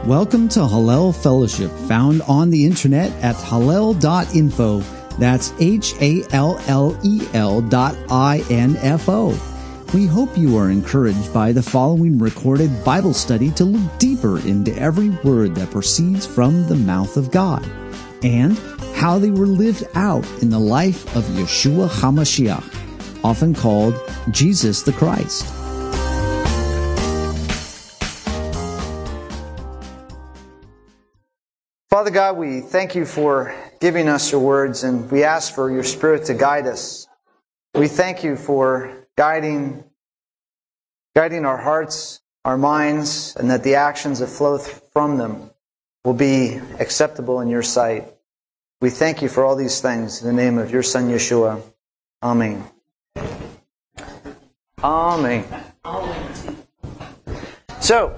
Welcome to Hallel Fellowship, found on the internet at hallel.info. That's HALLEL.info. We hope you are encouraged by the following recorded Bible study to look deeper into every word that proceeds from the mouth of God, and how they were lived out in the life of Yeshua HaMashiach, often called Jesus the Christ. Father God, we thank you for giving us your words, and we ask for your Spirit to guide us. We thank you for guiding our hearts, our minds, and that the actions that flow from them will be acceptable in your sight. We thank you for all these things in the name of your Son, Yeshua. Amen. Amen. So,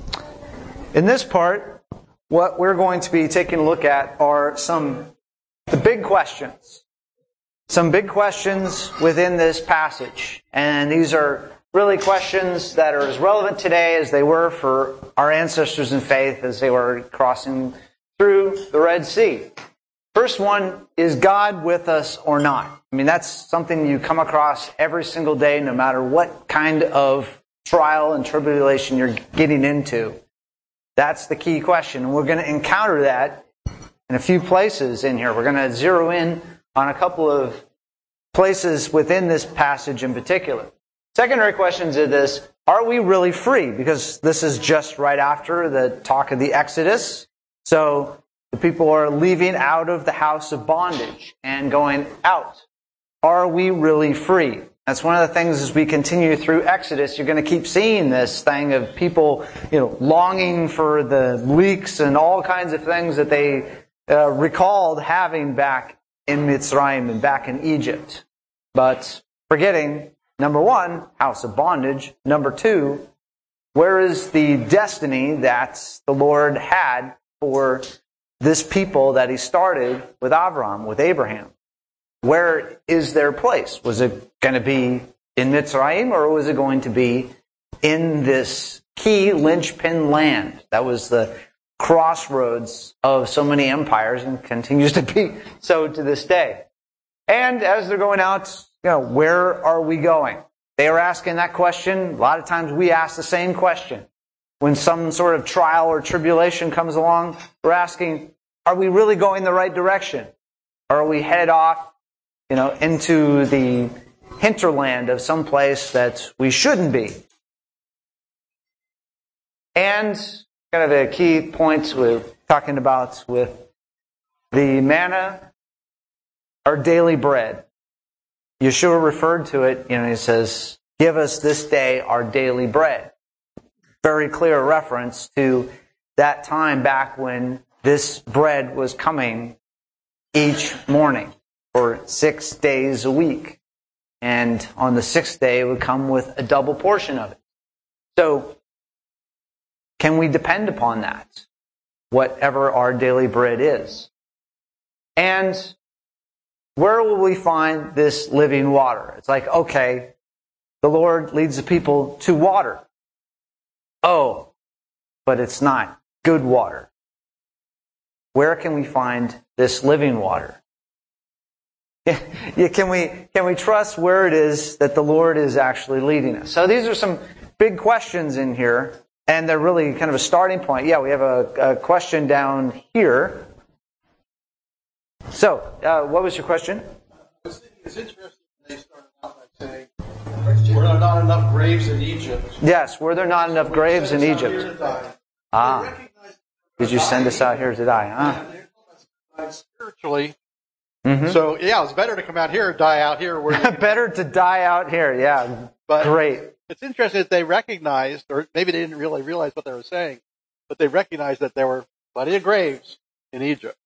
in this part, what we're going to be taking a look at are the big questions. Some big questions within this passage. And these are really questions that are as relevant today as they were for our ancestors in faith as they were crossing through the Red Sea. First one, is God with us or not? I mean, that's something you come across every single day, no matter what kind of trial and tribulation you're getting into. That's the key question. And we're going to encounter that in a few places in here. We're going to zero in on a couple of places within this passage in particular. Secondary questions are this: are we really free? Because this is just right after the talk of the Exodus. So the people are leaving out of the house of bondage and going out. Are we really free? That's one of the things as we continue through Exodus. You're going to keep seeing this thing of people, longing for the leeks and all kinds of things that they recalled having back in Mitzrayim and back in Egypt. But forgetting, number one, house of bondage. Number two, where is the destiny that the Lord had for this people that He started with Avram, with Abraham? Where is their place? Was it going to be in Mitzrayim, or was it going to be in this key linchpin land that was the crossroads of so many empires and continues to be so to this day? And as they're going out, where are we going? They are asking that question. A lot of times we ask the same question. When some sort of trial or tribulation comes along, we're asking, are we really going the right direction? Or are we headed off into the hinterland of some place that we shouldn't be? And kind of a key point we're talking about with the manna, our daily bread. Yeshua referred to it, he says, give us this day our daily bread. Very clear reference to that time back when this bread was coming each morning for 6 days a week. And on the sixth day, it would come with a double portion of it. So, can we depend upon that? Whatever our daily bread is. And where will we find this living water? It's like, okay, the Lord leads the people to water. Oh, but it's not good water. Where can we find this living water? Can we trust where it is that the Lord is actually leading us? So these are some big questions in here, and they're really kind of a starting point. Yeah, we have a question down here. So, what was your question? It's interesting they started out by saying, were there not enough graves in Egypt? Yes, were there not enough graves in Egypt? Did you send us out here to die? Spiritually. Mm-hmm. So, it's better to come out here or die out here. Better to die out here, yeah. But great. It's interesting that they recognized, or maybe they didn't really realize what they were saying, but they recognized that there were plenty of graves in Egypt.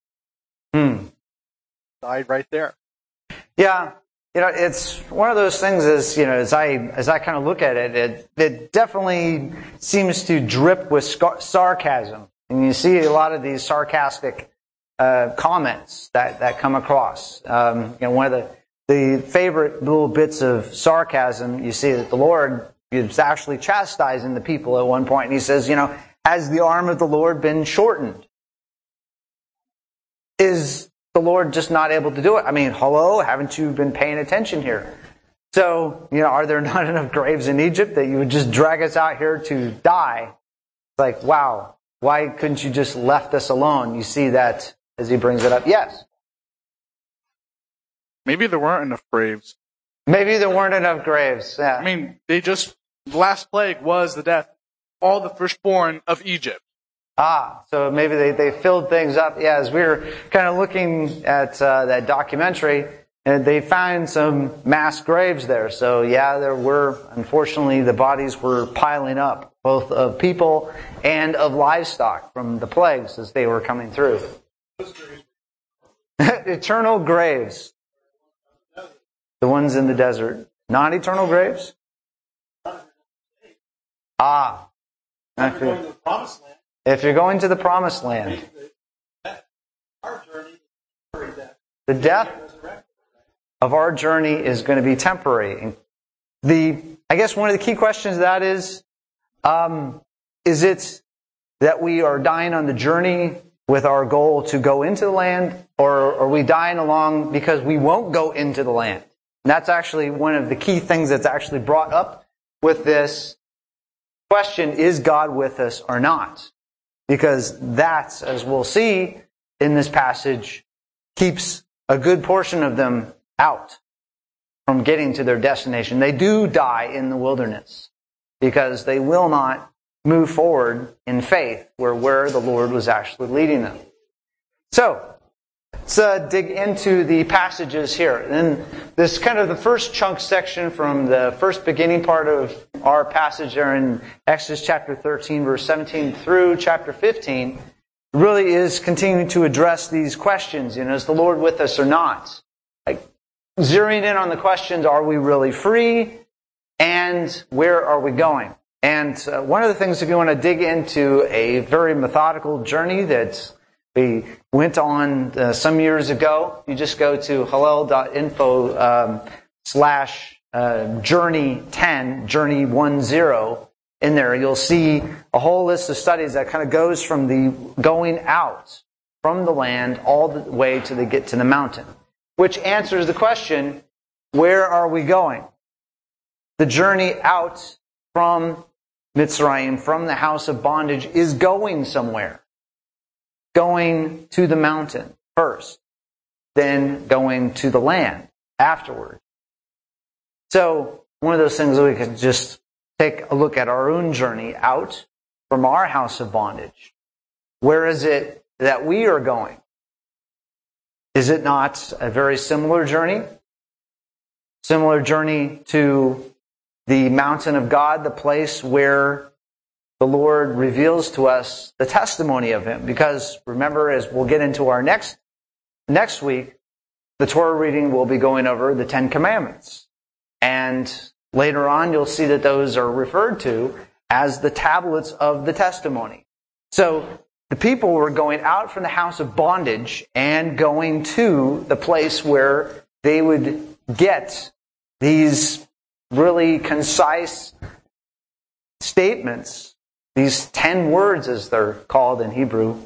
Died right there. Yeah. It's one of those things as I kind of look at it, it definitely seems to drip with sarcasm. And you see a lot of these sarcastic comments that come across. One of the favorite little bits of sarcasm, you see that the Lord is actually chastising the people at one point, and He says, Has the arm of the Lord been shortened? Is the Lord just not able to do it? I mean, hello, haven't you been paying attention here? So, are there not enough graves in Egypt that you would just drag us out here to die? It's like, wow, why couldn't you just left us alone? You see that as he brings it up. Yes? Maybe there weren't enough graves. Maybe there weren't enough graves. Yeah. I mean, the last plague was the death of all the firstborn of Egypt. So maybe they filled things up. Yeah, as we were kind of looking at that documentary, and they found some mass graves there. So yeah, there were, unfortunately, the bodies were piling up, both of people and of livestock from the plagues as they were coming through. Eternal graves. The ones in the desert. Non-eternal graves? If you're going to the promised land, the death of our journey is going to be temporary. I guess one of the key questions to that is it that we are dying on the journey with our goal to go into the land, or are we dying along because we won't go into the land? And that's actually one of the key things that's actually brought up with this question, is God with us or not? Because that, as we'll see in this passage, keeps a good portion of them out from getting to their destination. They do die in the wilderness because they will not move forward in faith where the Lord was actually leading them. So, let's dig into the passages here. And this kind of the first chunk section from the first beginning part of our passage there in Exodus chapter 13, verse 17 through chapter 15, really is continuing to address these questions. Is the Lord with us or not? Like, zeroing in on the questions, are we really free? And where are we going? And one of the things, if you want to dig into a very methodical journey that we went on some years ago, you just go to hallel.info /journey 10, journey 10. In there, you'll see a whole list of studies that kind of goes from the going out from the land all the way to get to the mountain, which answers the question, where are we going? The journey out from Mitzrayim, from the house of bondage, is going somewhere. Going to the mountain first, then going to the land afterward. So, one of those things that we could just take a look at our own journey out from our house of bondage. Where is it that we are going? Is it not a very similar journey? Similar journey to the mountain of God, the place where the Lord reveals to us the testimony of Him. Because remember, as we'll get into our next week, the Torah reading will be going over the 10 Commandments. And later on, you'll see that those are referred to as the tablets of the testimony. So, the people were going out from the house of bondage and going to the place where they would get these really concise statements, these 10 words as they're called in Hebrew,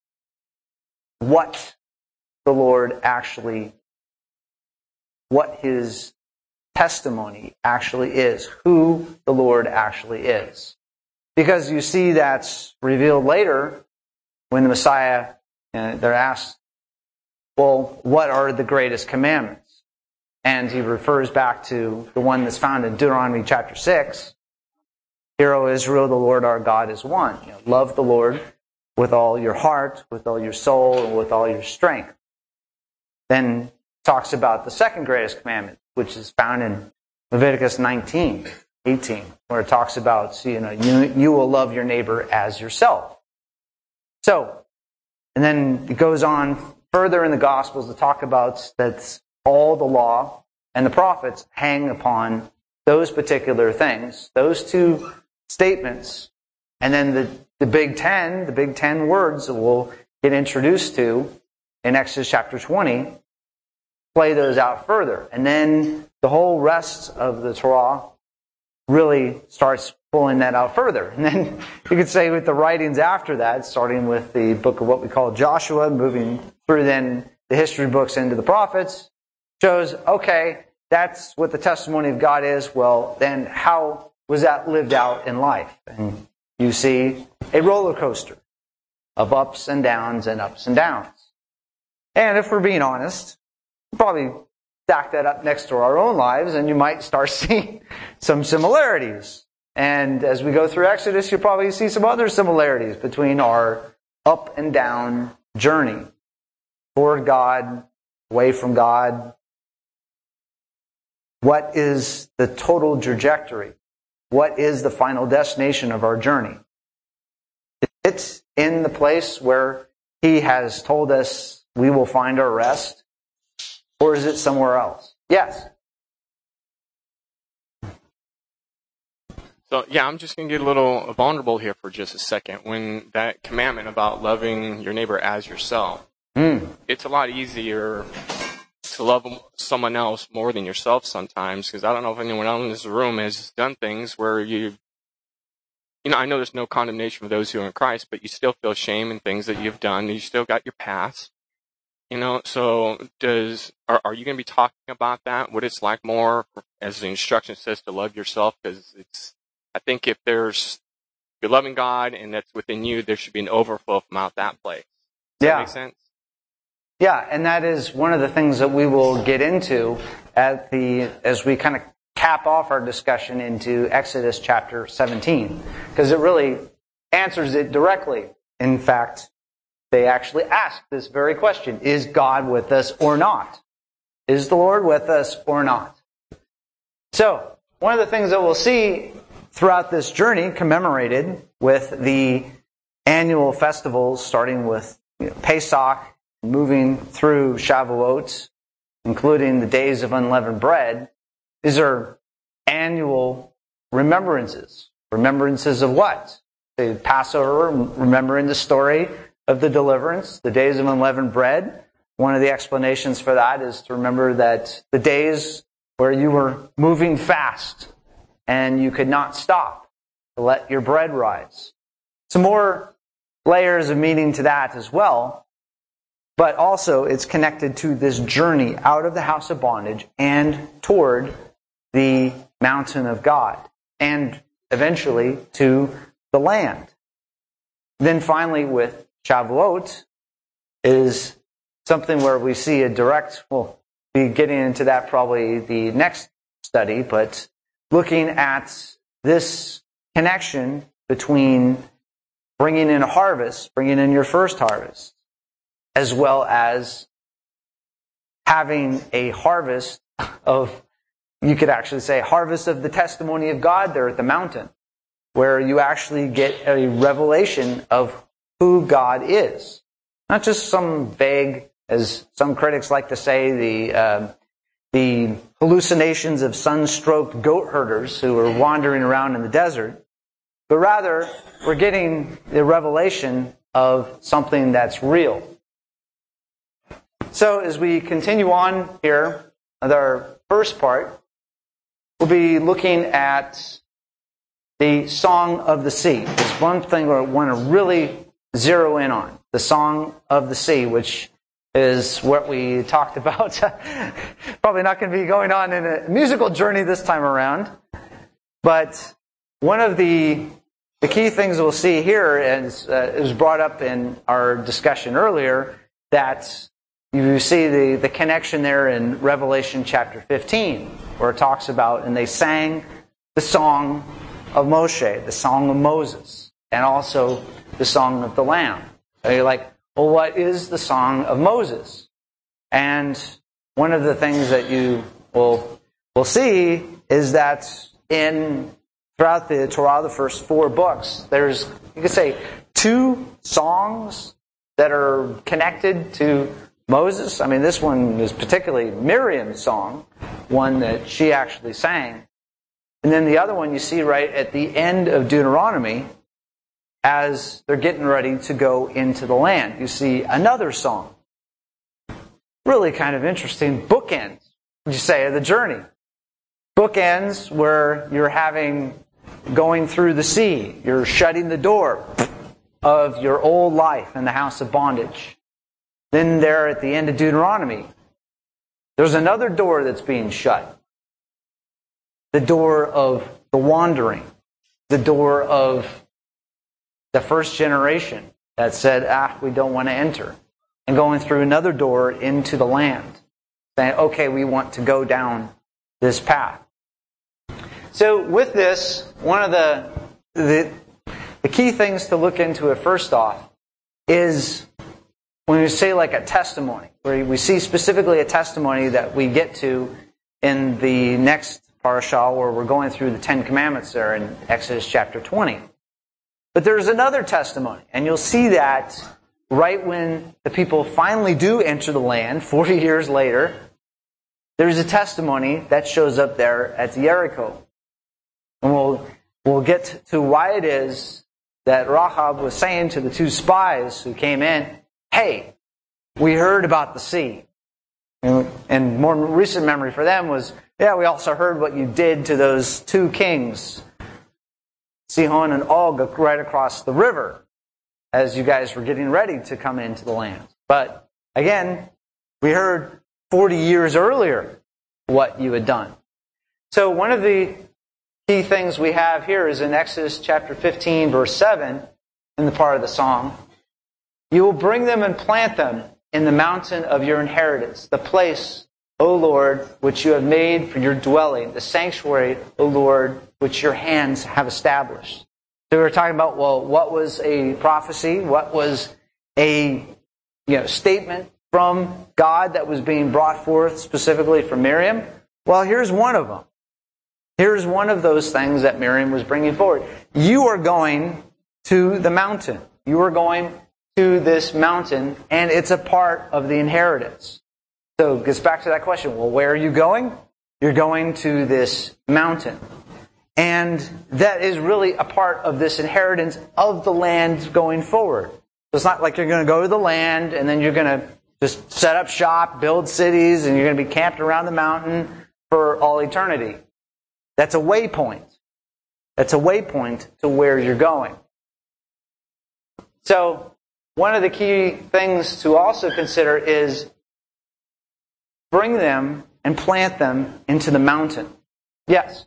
what the Lord actually, what His testimony actually is, who the Lord actually is. Because you see that's revealed later when the Messiah, they're asked, well, what are the greatest commandments? And he refers back to the one that's found in Deuteronomy chapter 6. Hear, O Israel, the Lord our God is one. Love the Lord with all your heart, with all your soul, and with all your strength. Then talks about the second greatest commandment, which is found in Leviticus 19:18, where it talks about, you will love your neighbor as yourself. So, and then it goes on further in the Gospels to talk about that all the law and the prophets hang upon those particular things, those two statements, and then the big 10 words that we'll get introduced to in Exodus chapter 20, play those out further. And then the whole rest of the Torah really starts pulling that out further. And then you could say with the writings after that, starting with the book of what we call Joshua, moving through then the history books into the prophets, shows, okay, that's what the testimony of God is. Well, then how was that lived out in life? And you see a roller coaster of ups and downs and ups and downs. And if we're being honest, we'll probably stack that up next to our own lives, and you might start seeing some similarities. And as we go through Exodus, you'll probably see some other similarities between our up and down journey toward God, away from God. What is the total trajectory? What is the final destination of our journey? It's in the place where He has told us we will find our rest, or is it somewhere else? Yes. So, I'm just going to get a little vulnerable here for just a second. When that commandment about loving your neighbor as yourself, it's a lot easier to love someone else more than yourself sometimes, because I don't know if anyone else in this room has done things where I know there's no condemnation for those who are in Christ, but you still feel shame in things that you've done. You still got your past. So are you going to be talking about that? What it's like more, as the instruction says, to love yourself? Because I think if you're loving God and that's within you, there should be an overflow from out that place. Does that make sense? Yeah, and that is one of the things that we will get into as we kind of cap off our discussion into Exodus chapter 17, because it really answers it directly. In fact, they actually ask this very question: is God with us or not? Is the Lord with us or not? So, one of the things that we'll see throughout this journey, commemorated with the annual festivals, starting with Pesach, moving through Shavuot, including the days of unleavened bread, these are annual remembrances. Remembrances of what? The Passover, remembering the story of the deliverance, the days of unleavened bread. One of the explanations for that is to remember that the days where you were moving fast and you could not stop to let your bread rise. Some more layers of meaning to that as well. But also, it's connected to this journey out of the house of bondage and toward the mountain of God, and eventually to the land. Then finally, with Shavuot, is something where we see a direct, we'll be getting into that probably the next study, but looking at this connection between bringing in a harvest, bringing in your first harvest, as well as having a harvest of, you could actually say, harvest of the testimony of God there at the mountain, where you actually get a revelation of who God is. Not just some vague, as some critics like to say, the hallucinations of sun-stroked goat herders who are wandering around in the desert, but rather we're getting the revelation of something that's real. So as we continue on here with our first part, we'll be looking at the Song of the Sea. There's one thing I want to really zero in on. The Song of the Sea, which is what we talked about. Probably not going to be going on in a musical journey this time around. But one of the key things we'll see here is it was brought up in our discussion earlier, that you see the connection there in Revelation chapter 15, where it talks about, and they sang the song of Moshe, the song of Moses, and also the song of the Lamb. So you're like, well, what is the song of Moses? And one of the things that you will see is that throughout the Torah, the first 4 books, there's, you could say, 2 songs that are connected to Moses. I mean, this one is particularly Miriam's song, one that she actually sang. And then the other one you see right at the end of Deuteronomy, as they're getting ready to go into the land. You see another song. Really kind of interesting bookends, would you say, of the journey. bookends where you're going through the sea. You're shutting the door of your old life in the house of bondage. Then there at the end of Deuteronomy, there's another door that's being shut. The door of the wandering. The door of the first generation that said, we don't want to enter. And going through another door into the land. Saying, okay, we want to go down this path. So with this, one of the key things to look into it first off is when we say like a testimony, where we see specifically a testimony that we get to in the next parashah where we're going through the Ten Commandments there in Exodus chapter 20. But there's another testimony, and you'll see that right when the people finally do enter the land, 40 years later, there's a testimony that shows up there at Jericho. And we'll get to why it is that Rahab was saying to the two spies who came in, hey, we heard about the sea. And more recent memory for them was, we also heard what you did to those two kings, Sihon and Og, right across the river, as you guys were getting ready to come into the land. But again, we heard 40 years earlier what you had done. So one of the key things we have here is in Exodus chapter 15, verse 7, in the part of the song, you will bring them and plant them in the mountain of your inheritance, the place, O Lord, which you have made for your dwelling, the sanctuary, O Lord, which your hands have established. So we were talking about, what was a prophecy? What was a statement from God that was being brought forth specifically from Miriam? Well, here's one of them. Here's one of those things that Miriam was bringing forward. You are going to the mountain. You are going to this mountain, and it's a part of the inheritance. So it gets back to that question. Well, where are you going? You're going to this mountain. And that is really a part of this inheritance of the land going forward. So it's not like you're going to go to the land and then you're going to just set up shop, build cities, and you're going to be camped around the mountain for all eternity. That's a waypoint. That's a waypoint to where you're going. So one of the key things to also consider is bring them and plant them into the mountain. Yes?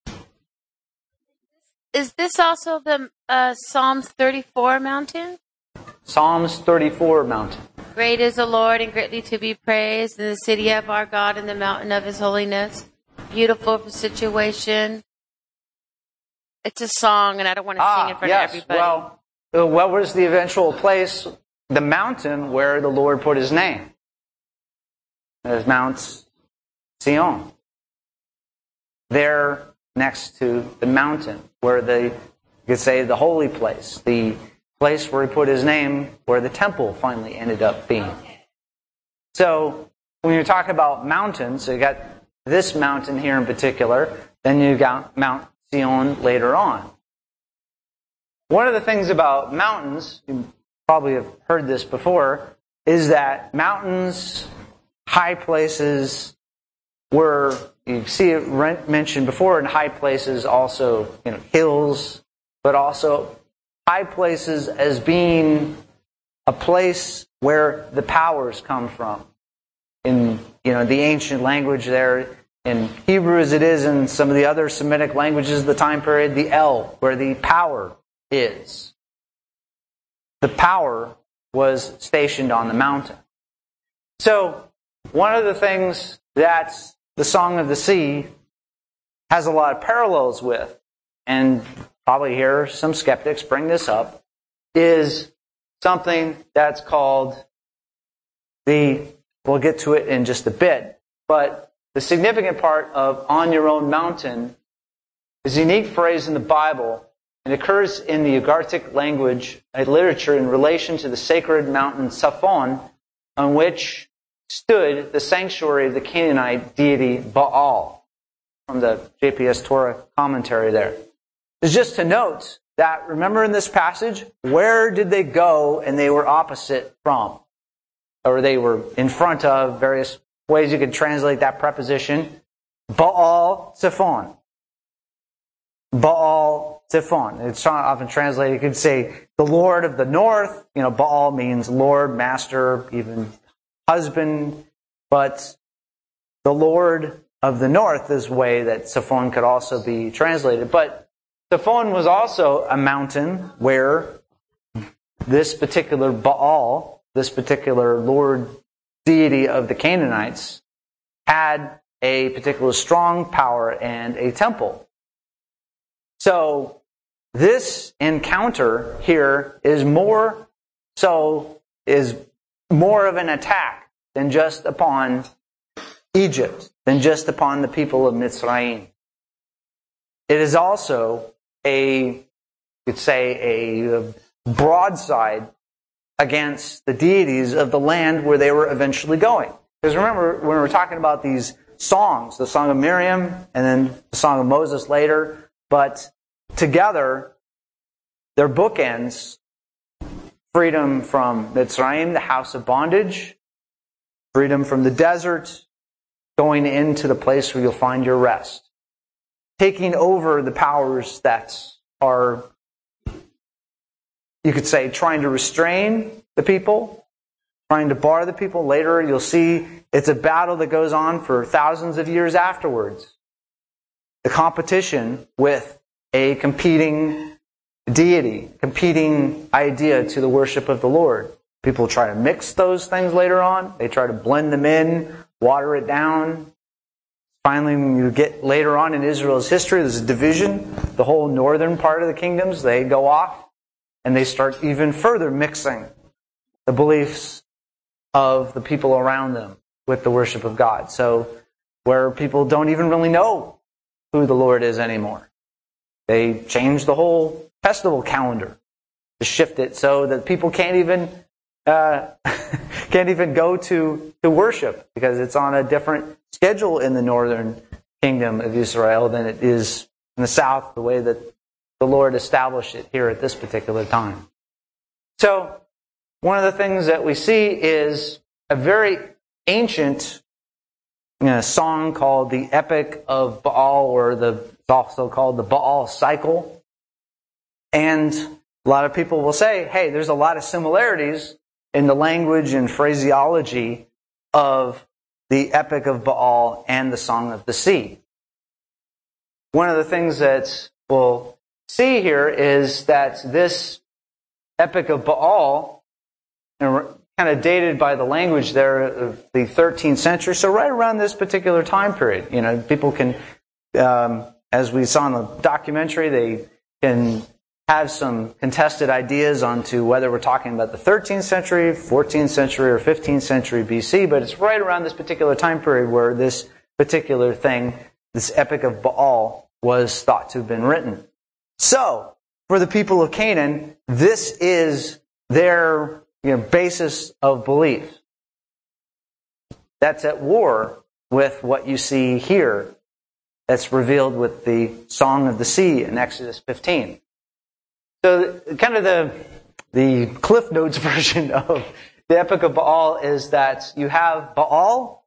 Is this also the Psalms 34 mountain? Psalms 34 mountain. Great is the Lord and greatly to be praised in the city of our God and the mountain of His holiness. Beautiful for situation. It's a song, and I don't want to sing in front of everybody. Well, what was the eventual place? The mountain where the Lord put His name. There's Mount Sion. There, next to the mountain, where you could say the holy place, the place where He put His name, where the temple finally ended up being. So, when you're talking about mountains, so you got this mountain here in particular, then you got Mount Sion later on. One of the things about mountains, you probably have heard this before, is that mountains, high places, were, you see it mentioned before in high places, also hills, but also high places as being a place where the powers come from. In the ancient language there, in Hebrew as it is in some of the other Semitic languages of the time period, the El, where the power is. The power was stationed on the mountain. So, one of the things that the Song of the Sea has a lot of parallels with, and probably hear some skeptics bring this up, is something that's called we'll get to it in just a bit, but the significant part of on your own mountain is a unique phrase in the Bible. It occurs in the Ugaritic language literature in relation to the sacred mountain Saphon, on which stood the sanctuary of the Canaanite deity Baal, from the JPS Torah commentary there. It's just to note that, remember in this passage, where did they go and they were opposite from? Or they were in front of, various ways you could translate that preposition. Baal Zephon. Baal Zephon. It's often translated, you could say, the Lord of the North. Baal means Lord, Master, even husband. But the Lord of the North is the way that Zephon could also be translated. But Zephon was also a mountain where this particular Baal, this particular Lord deity of the Canaanites, had a particular strong power and a temple. So this encounter here is more of an attack than just upon Egypt, than just upon the people of Mitzrayim. It is also a broadside against the deities of the land where they were eventually going. Because remember, when we were talking about these songs, the Song of Miriam and then the Song of Moses later, but together, their bookends: freedom from Mitzrayim, the house of bondage, freedom from the desert, going into the place where you'll find your rest, taking over the powers that are, you could say, trying to restrain the people, trying to bar the people. Later, you'll see it's a battle that goes on for thousands of years afterwards. The competition with a competing deity, competing idea to the worship of the Lord. People try to mix those things later on. They try to blend them in, water it down. Finally, when you get later on in Israel's history, there's a division. The whole northern part of the kingdoms, they go off and they start even further mixing the beliefs of the people around them with the worship of God. So where people don't even really know who the Lord is anymore. They changed the whole festival calendar to shift it so that people can't even go to worship, because it's on a different schedule in the northern kingdom of Israel than it is in the south, the way that the Lord established it here at this particular time. So one of the things that we see is a very ancient song called the Epic of Baal, or it's also called the Baal Cycle. And a lot of people will say, hey, there's a lot of similarities in the language and phraseology of the Epic of Baal and the Song of the Sea. One of the things that we'll see here is that this Epic of Baal, kind of dated by the language there of the 13th century, so right around this particular time period. People can, as we saw in the documentary, they can have some contested ideas onto whether we're talking about the 13th century, 14th century, or 15th century BC, but it's right around this particular time period where this particular thing, this Epic of Baal, was thought to have been written. So, for the people of Canaan, this is their basis of belief. That's at war with what you see here that's revealed with the Song of the Sea in Exodus 15. So kind of the Cliff Notes version of the Epic of Baal is that you have Baal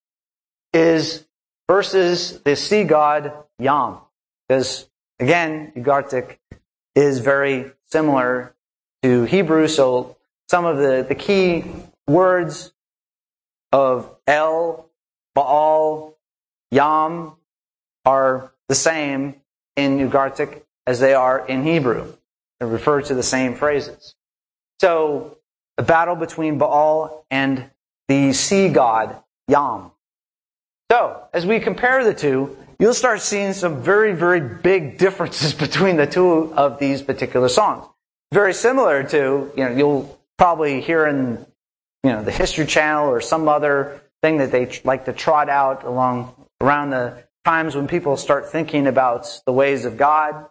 is versus the sea god Yam. Because, again, Ugartic is very similar to Hebrew, so some of the key words of El, Baal, Yam are the same in Ugartic as they are in Hebrew. They refer to the same phrases. So, a battle between Baal and the sea god Yam. So, as we compare the two, you'll start seeing some very, very big differences between the two of these particular songs. Very similar to, you'll probably hear in, the History Channel or some other thing that they like to trot out around the times when people start thinking about the ways of God,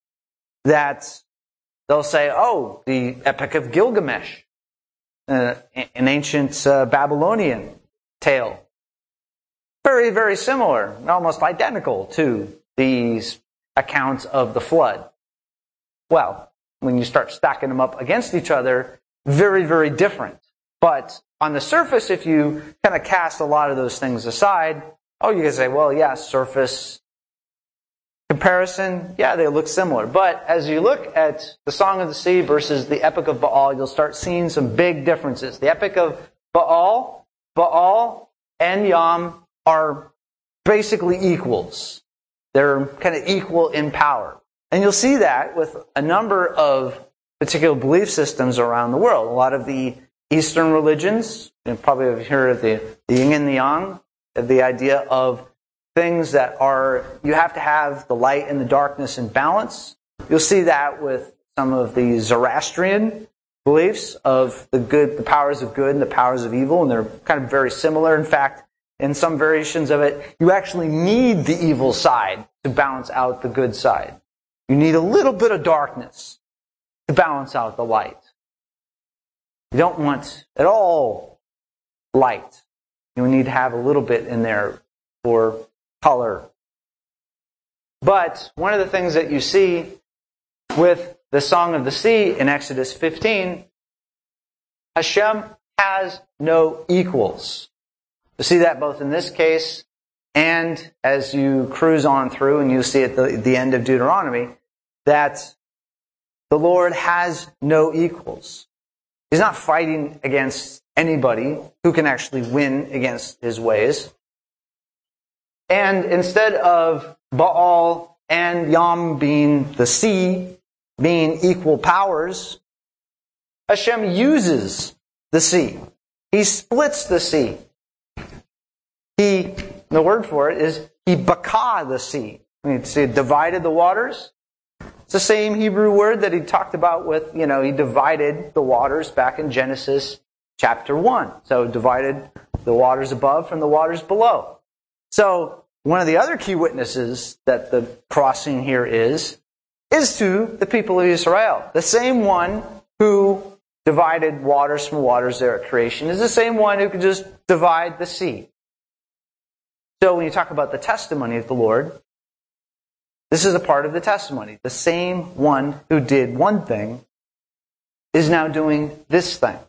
that they'll say, oh, the Epic of Gilgamesh, an ancient Babylonian tale. Very, very similar, almost identical to these accounts of the flood. Well, when you start stacking them up against each other, very, very different. But on the surface, if you kind of cast a lot of those things aside, Oh, you can say, well, yeah, surface comparison, yeah, they look similar. But as you look at the Song of the Sea versus the Epic of Baal, you'll start seeing some big differences. The Epic of Baal and Yam are basically equals. They're kind of equal in power. And you'll see that with a number of particular belief systems around the world. A lot of the Eastern religions, you probably have heard of the yin and the yang, the idea of things that are, you have to have the light and the darkness in balance. You'll see that with some of the Zoroastrian beliefs of the good, the powers of good and the powers of evil, and they're kind of very similar. In fact, in some variations of it, you actually need the evil side to balance out the good side. You need a little bit of darkness to balance out the light. You don't want at all light. You need to have a little bit in there for color. But one of the things that you see with the Song of the Sea in Exodus 15, Hashem has no equals. You see that both in this case and as you cruise on through, and you see at the end of Deuteronomy, that the Lord has no equals. He's not fighting against anybody who can actually win against his ways. And instead of Baal and Yam being the sea, being equal powers, Hashem uses the sea. He splits the sea. The word for it is, he bakah the sea. You see, divided the waters. It's the same Hebrew word that he talked about with, he divided the waters back in Genesis chapter 1. So divided the waters above from the waters below. So one of the other key witnesses that the crossing here is to the people of Israel. The same one who divided waters from waters there at creation is the same one who could just divide the sea. So when you talk about the testimony of the Lord, this is a part of the testimony. The same one who did one thing is now doing this thing.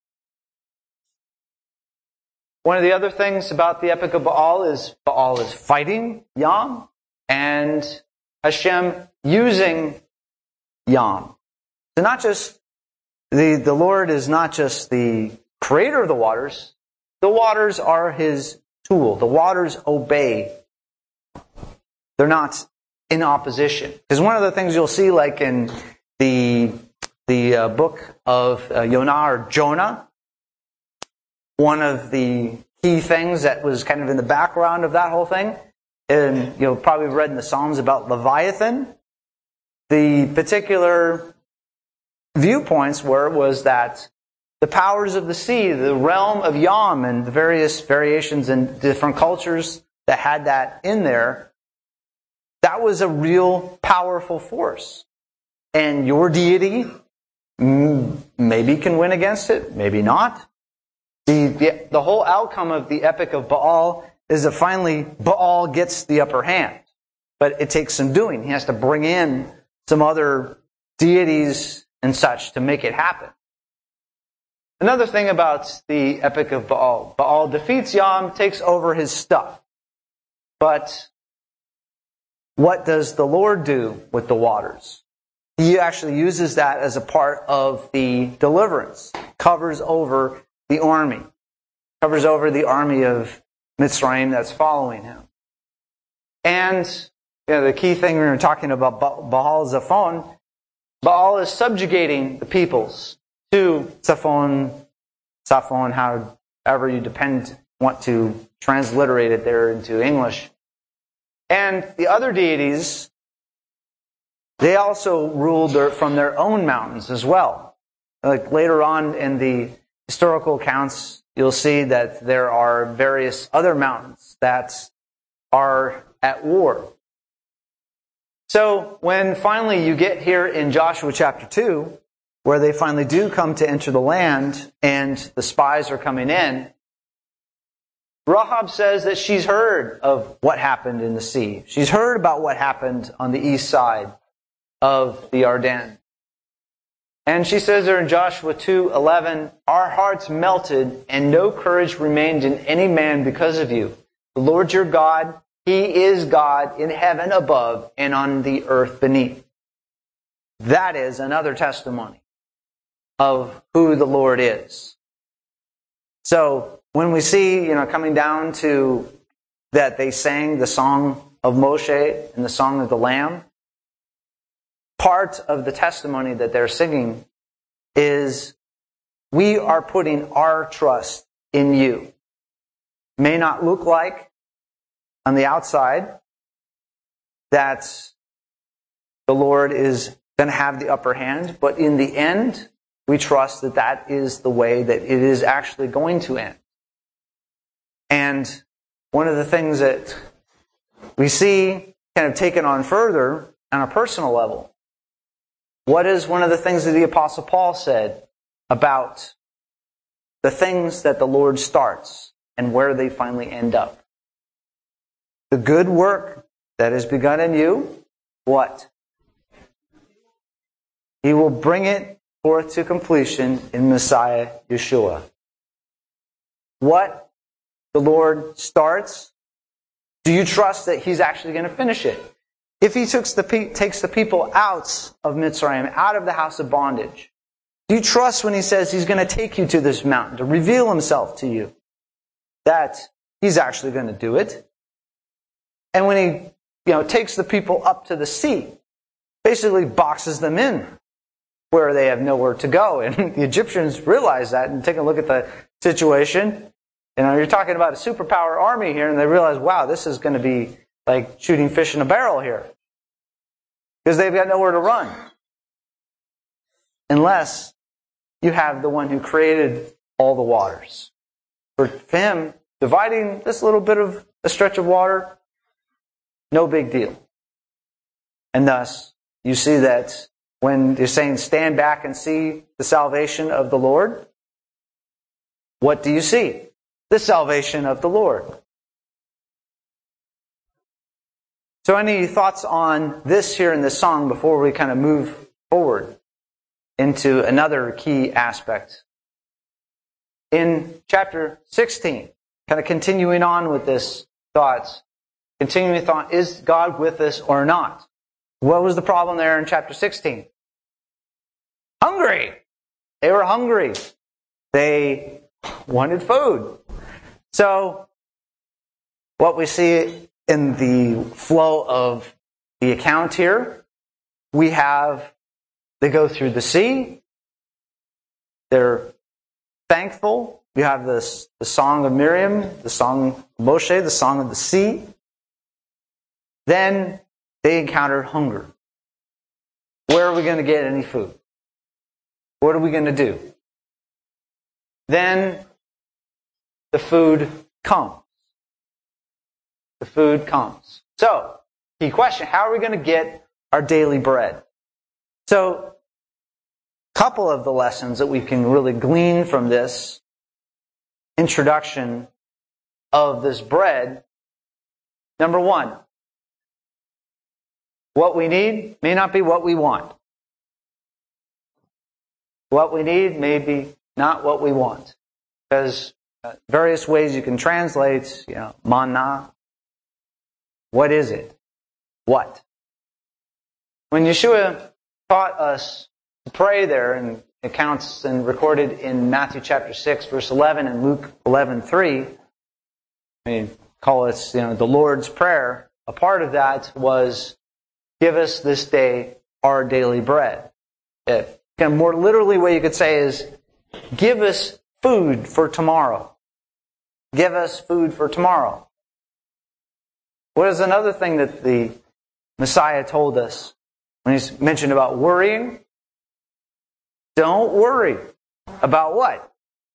One of the other things about the Epic of Baal is fighting Yam and Hashem using Yam. So not just, the Lord is not just the creator of the waters are his tool. The waters obey. They're not in opposition. Because one of the things you'll see, like in the book of Jonah, one of the key things that was kind of in the background of that whole thing, and you'll probably read in the Psalms about Leviathan, the particular viewpoints was that the powers of the sea, the realm of Yam, and the various variations in different cultures that had that in there, that was a real powerful force. And your deity maybe can win against it, maybe not. The whole outcome of the Epic of Baal is that finally Baal gets the upper hand. But it takes some doing. He has to bring in some other deities and such to make it happen. Another thing about the Epic of Baal, Baal defeats Yam, takes over his stuff. But what does the Lord do with the waters? He actually uses that as a part of the deliverance. Covers over the army. Covers over the army of Mitzrayim that's following him. And the key thing we were talking about Baal Zephon, Baal is subjugating the peoples to Zephon, however you want to transliterate it there into English. And the other deities, they also ruled from their own mountains as well. Like later on in the historical accounts, you'll see that there are various other mountains that are at war. So when finally you get here in Joshua chapter 2, where they finally do come to enter the land and the spies are coming in, Rahab says that she's heard of what happened in the sea. She's heard about what happened on the east side of the Ardennes. And she says there in Joshua 2:11, "Our hearts melted and no courage remained in any man because of you. The Lord your God, He is God in heaven above and on the earth beneath. That is another testimony of who the Lord is. So when we see, coming down to that they sang the song of Moshe and the song of the Lamb, part of the testimony that they're singing is we are putting our trust in you. May not look like on the outside that the Lord is going to have the upper hand, but in the end, we trust that that is the way that it is actually going to end. And one of the things that we see kind of taken on further on a personal level, what is one of the things that the Apostle Paul said about the things that the Lord starts and where they finally end up? The good work that has begun in you, what? He will bring it forth to completion in Messiah Yeshua. What the Lord starts, do you trust that He's actually going to finish it? If He takes the people out of Mitzrayim, out of the house of bondage, do you trust when He says He's going to take you to this mountain to reveal Himself to you, that He's actually going to do it? And when He takes the people up to the sea, basically boxes them in where they have nowhere to go. And the Egyptians realize that and take a look at the situation. You're talking about a superpower army here, and they realize, wow, this is going to be like shooting fish in a barrel here. Because they've got nowhere to run. Unless you have the one who created all the waters. For Him, dividing this little bit of a stretch of water, no big deal. And thus, you see that when you're saying, stand back and see the salvation of the Lord, what do you see? The salvation of the Lord. So any thoughts on this here in this song before we kind of move forward into another key aspect? In chapter 16, kind of continuing on with this thought, is God with us or not? What was the problem there in chapter 16? Hungry. They were hungry. They wanted food. So, what we see in the flow of the account here, we have, they go through the sea, they're thankful. We have the song of Miriam, the song of Moshe, the song of the sea. Then they encounter hunger. Where are we going to get any food? What are we going to do? Then the food comes. The food comes. So, key question, how are we going to get our daily bread? So, a couple of the lessons that we can really glean from this introduction of this bread. Number one, what we need may not be what we want. What we need may be not what we want. Because various ways you can translate, manna. What is it? What? When Yeshua taught us to pray there, and accounts and recorded in Matthew chapter 6, verse 11, and Luke 11:3, call it, the Lord's Prayer. A part of that was, give us this day our daily bread. More literally, what you could say is, give us food for tomorrow. Give us food for tomorrow. What is another thing that the Messiah told us when He's mentioned about worrying? Don't worry. About what?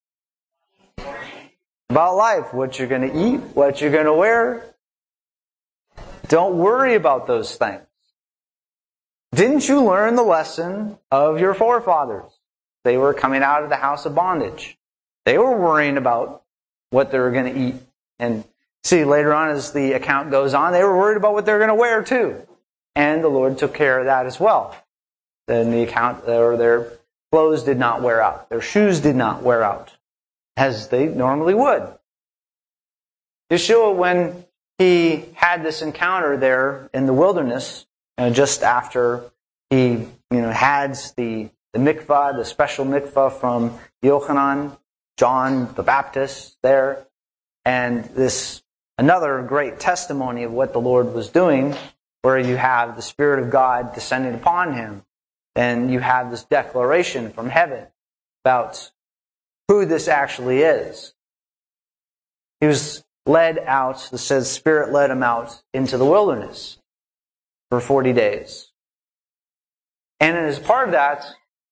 About life. What you're going to eat, what you're going to wear. Don't worry about those things. Didn't you learn the lesson of your forefathers? They were coming out of the house of bondage. They were worrying about what they were going to eat. And see, later on as the account goes on, they were worried about what they were going to wear too. And the Lord took care of that as well. In the account, their clothes did not wear out. Their shoes did not wear out, as they normally would. Yeshua, when he had this encounter there in the wilderness, just after he had the mikvah, the special mikvah from Yochanan, John the Baptist there, and this another great testimony of what the Lord was doing, where you have the Spirit of God descending upon him, and you have this declaration from heaven about who this actually is. He was led out, it says Spirit led him out into the wilderness for 40 days. And as part of that,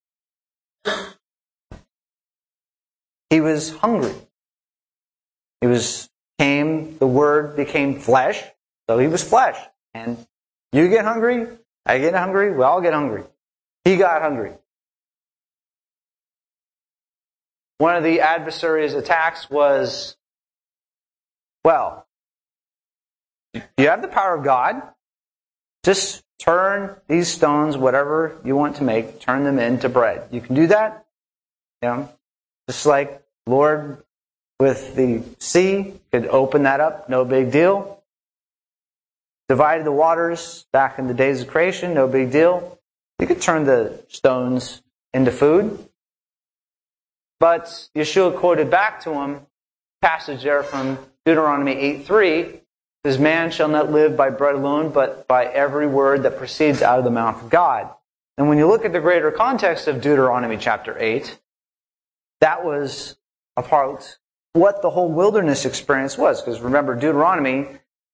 he was hungry. The Word became flesh, so he was flesh. And you get hungry, I get hungry, we all get hungry. He got hungry. One of the adversary's attacks was, well, you have the power of God. Just turn these stones, whatever you want to make, turn them into bread. You can do that. Just like Lord with the sea could open that up, no big deal. Divided the waters back in the days of creation, no big deal. You could turn the stones into food. But Yeshua quoted back to him, passage there from Deuteronomy 8:3, says, "Man shall not live by bread alone, but by every word that proceeds out of the mouth of God." And when you look at the greater context of Deuteronomy chapter 8, that was about what the whole wilderness experience was. Because remember, Deuteronomy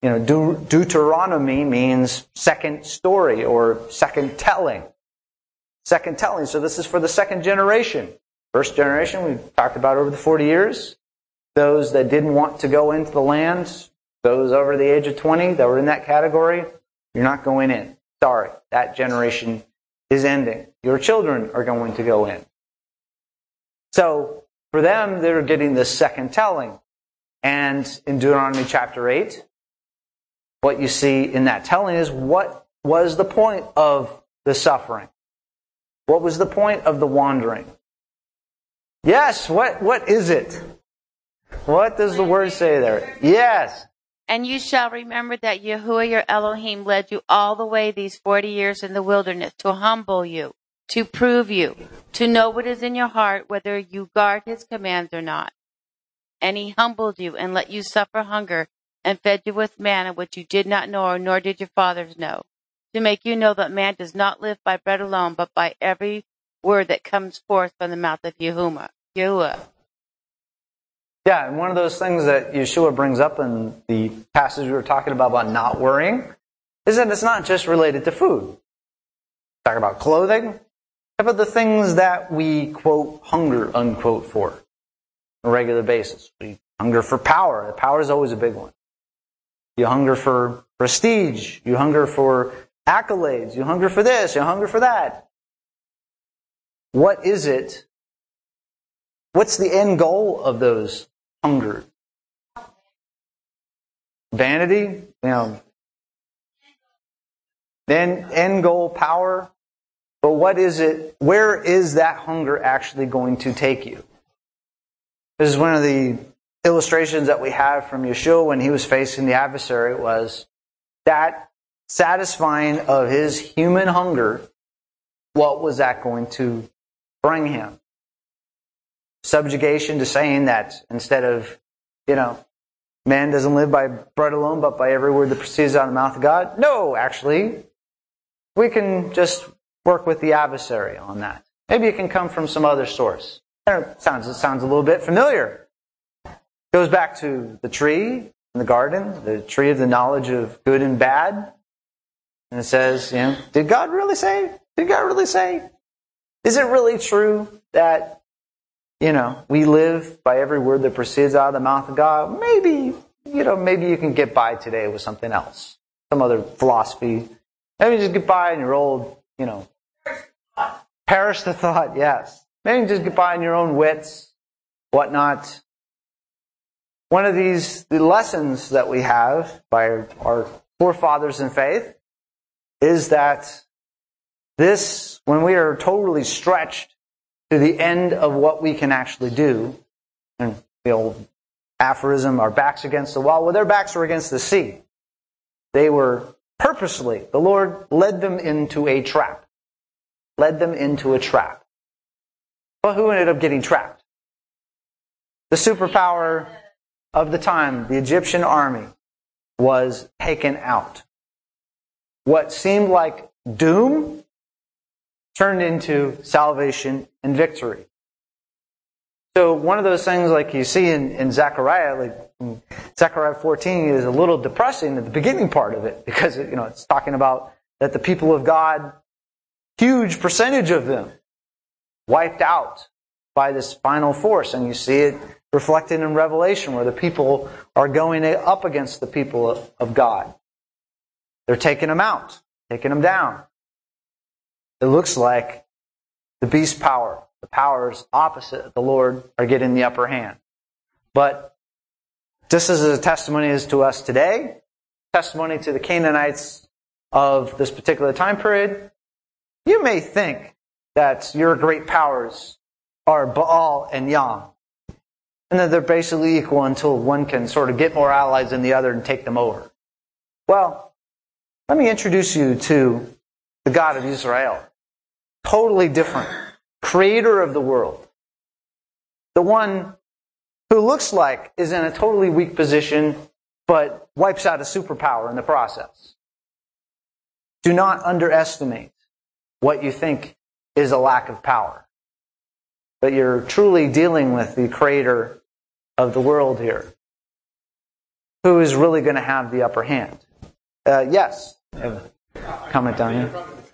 means second story or second telling. Second telling. So this is for the second generation. First generation, we talked about over the 40 years. Those that didn't want to go into the land, those over the age of 20 that were in that category, you're not going in. Sorry, that generation is ending. Your children are going to go in. So, for them, they're getting this second telling. And in Deuteronomy chapter 8, what you see in that telling is what was the point of the suffering? What was the point of the wandering? Yes, what is it? What does the word say there? Yes. And you shall remember that Yahuwah your Elohim led you all the way these 40 years in the wilderness to humble you, to prove you, to know what is in your heart, whether you guard his commands or not. And he humbled you and let you suffer hunger and fed you with manna which you did not know, nor did your fathers know, to make you know that man does not live by bread alone, but by every word that comes forth from the mouth of Yahuwah. Yeah, and one of those things that Yeshua brings up in the passage we were talking about not worrying, is that it's not just related to food. Talk about clothing. How about the things that we, quote, hunger, unquote, for on a regular basis? We hunger for power. Power is always a big one. You hunger for prestige. You hunger for accolades. You hunger for this. You hunger for that. What is it? What's the end goal of those hunger? Vanity? Then end goal, power. But what is it? Where is that hunger actually going to take you? This is one of the illustrations that we have from Yeshua when he was facing the adversary, was that satisfying of his human hunger. What was that going to bring him? Subjugation to saying that instead of, man doesn't live by bread alone, but by every word that proceeds out of the mouth of God. No, actually, we can just work with the adversary on that. Maybe it can come from some other source. It sounds a little bit familiar. Goes back to the tree in the garden, the tree of the knowledge of good and bad. And it says, did God really say? Did God really say? Is it really true that, we live by every word that proceeds out of the mouth of God? Maybe you can get by today with something else. Some other philosophy. Maybe just get by in your old, perish the thought, yes. Maybe just get by in your own wits, whatnot. One of the lessons that we have by our forefathers in faith is that when we are totally stretched to the end of what we can actually do, and the old aphorism, our backs against the wall. Well, their backs were against the sea. They were purposely, the Lord led them into a trap. Led them into a trap. Well, who ended up getting trapped? The superpower of the time, the Egyptian army, was taken out. What seemed like doom turned into salvation and victory. So one of those things like you see in Zechariah, like in Zechariah 14 is a little depressing at the beginning part of it, because it's talking about that the people of God, huge percentage of them, wiped out by this final force. And you see it reflected in Revelation, where the people are going up against the people of God. They're taking them out, taking them down. It looks like the beast power, the powers opposite of the Lord, are getting the upper hand. But just as a testimony is to us today, testimony to the Canaanites of this particular time period, you may think that your great powers are Baal and Yam, and that they're basically equal until one can sort of get more allies than the other and take them over. Well, let me introduce you to the God of Israel. Totally different. Creator of the world. The one who looks like is in a totally weak position, but wipes out a superpower in the process. Do not underestimate what you think is a lack of power. But you're truly dealing with the creator of the world here, who is really going to have the upper hand. Yes? I have a comment down here.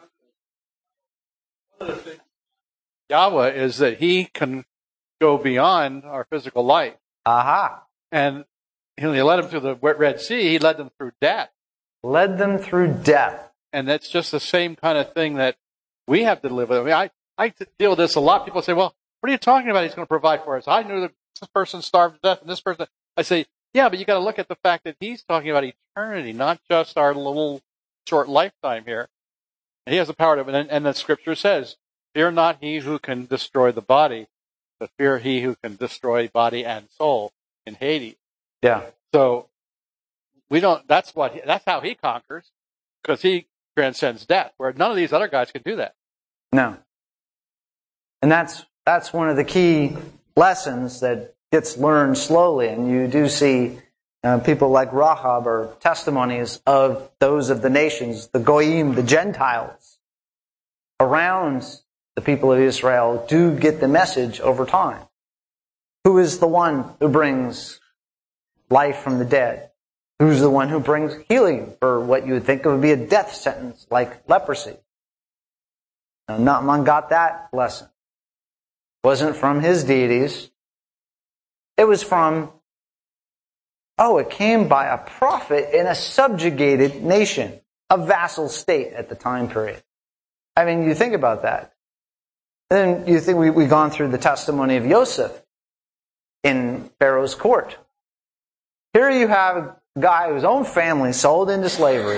One of the things Yahweh is that He can go beyond our physical life. Aha. And He led them through the Red Sea. He led them through death. Led them through death. And that's just the same kind of thing that we have to live with. I mean, I deal with this a lot. People say, well, what are you talking about? He's going to provide for us. I knew that this person starved to death and this person. I say, yeah, but you got to look at the fact that He's talking about eternity, not just our little short lifetime here. And He has the power to, and the Scripture says, fear not he who can destroy the body, but fear he who can destroy body and soul in Hades. Yeah. So that's how He conquers, because He transcends death, where none of these other guys can do that. No. And that's one of the key lessons that gets learned slowly. And you do see people like Rahab or testimonies of those of the nations, the Goyim, the Gentiles, around the people of Israel do get the message over time. Who is the one who brings life from the dead? Who's the one who brings healing for what you would think would be a death sentence, like leprosy? Now, Naaman got that lesson. It wasn't from his deities. It was from, it came by a prophet in a subjugated nation, a vassal state at the time period. I mean, you think about that. And then you think we've gone through the testimony of Joseph in Pharaoh's court. Here you have a guy whose own family sold into slavery,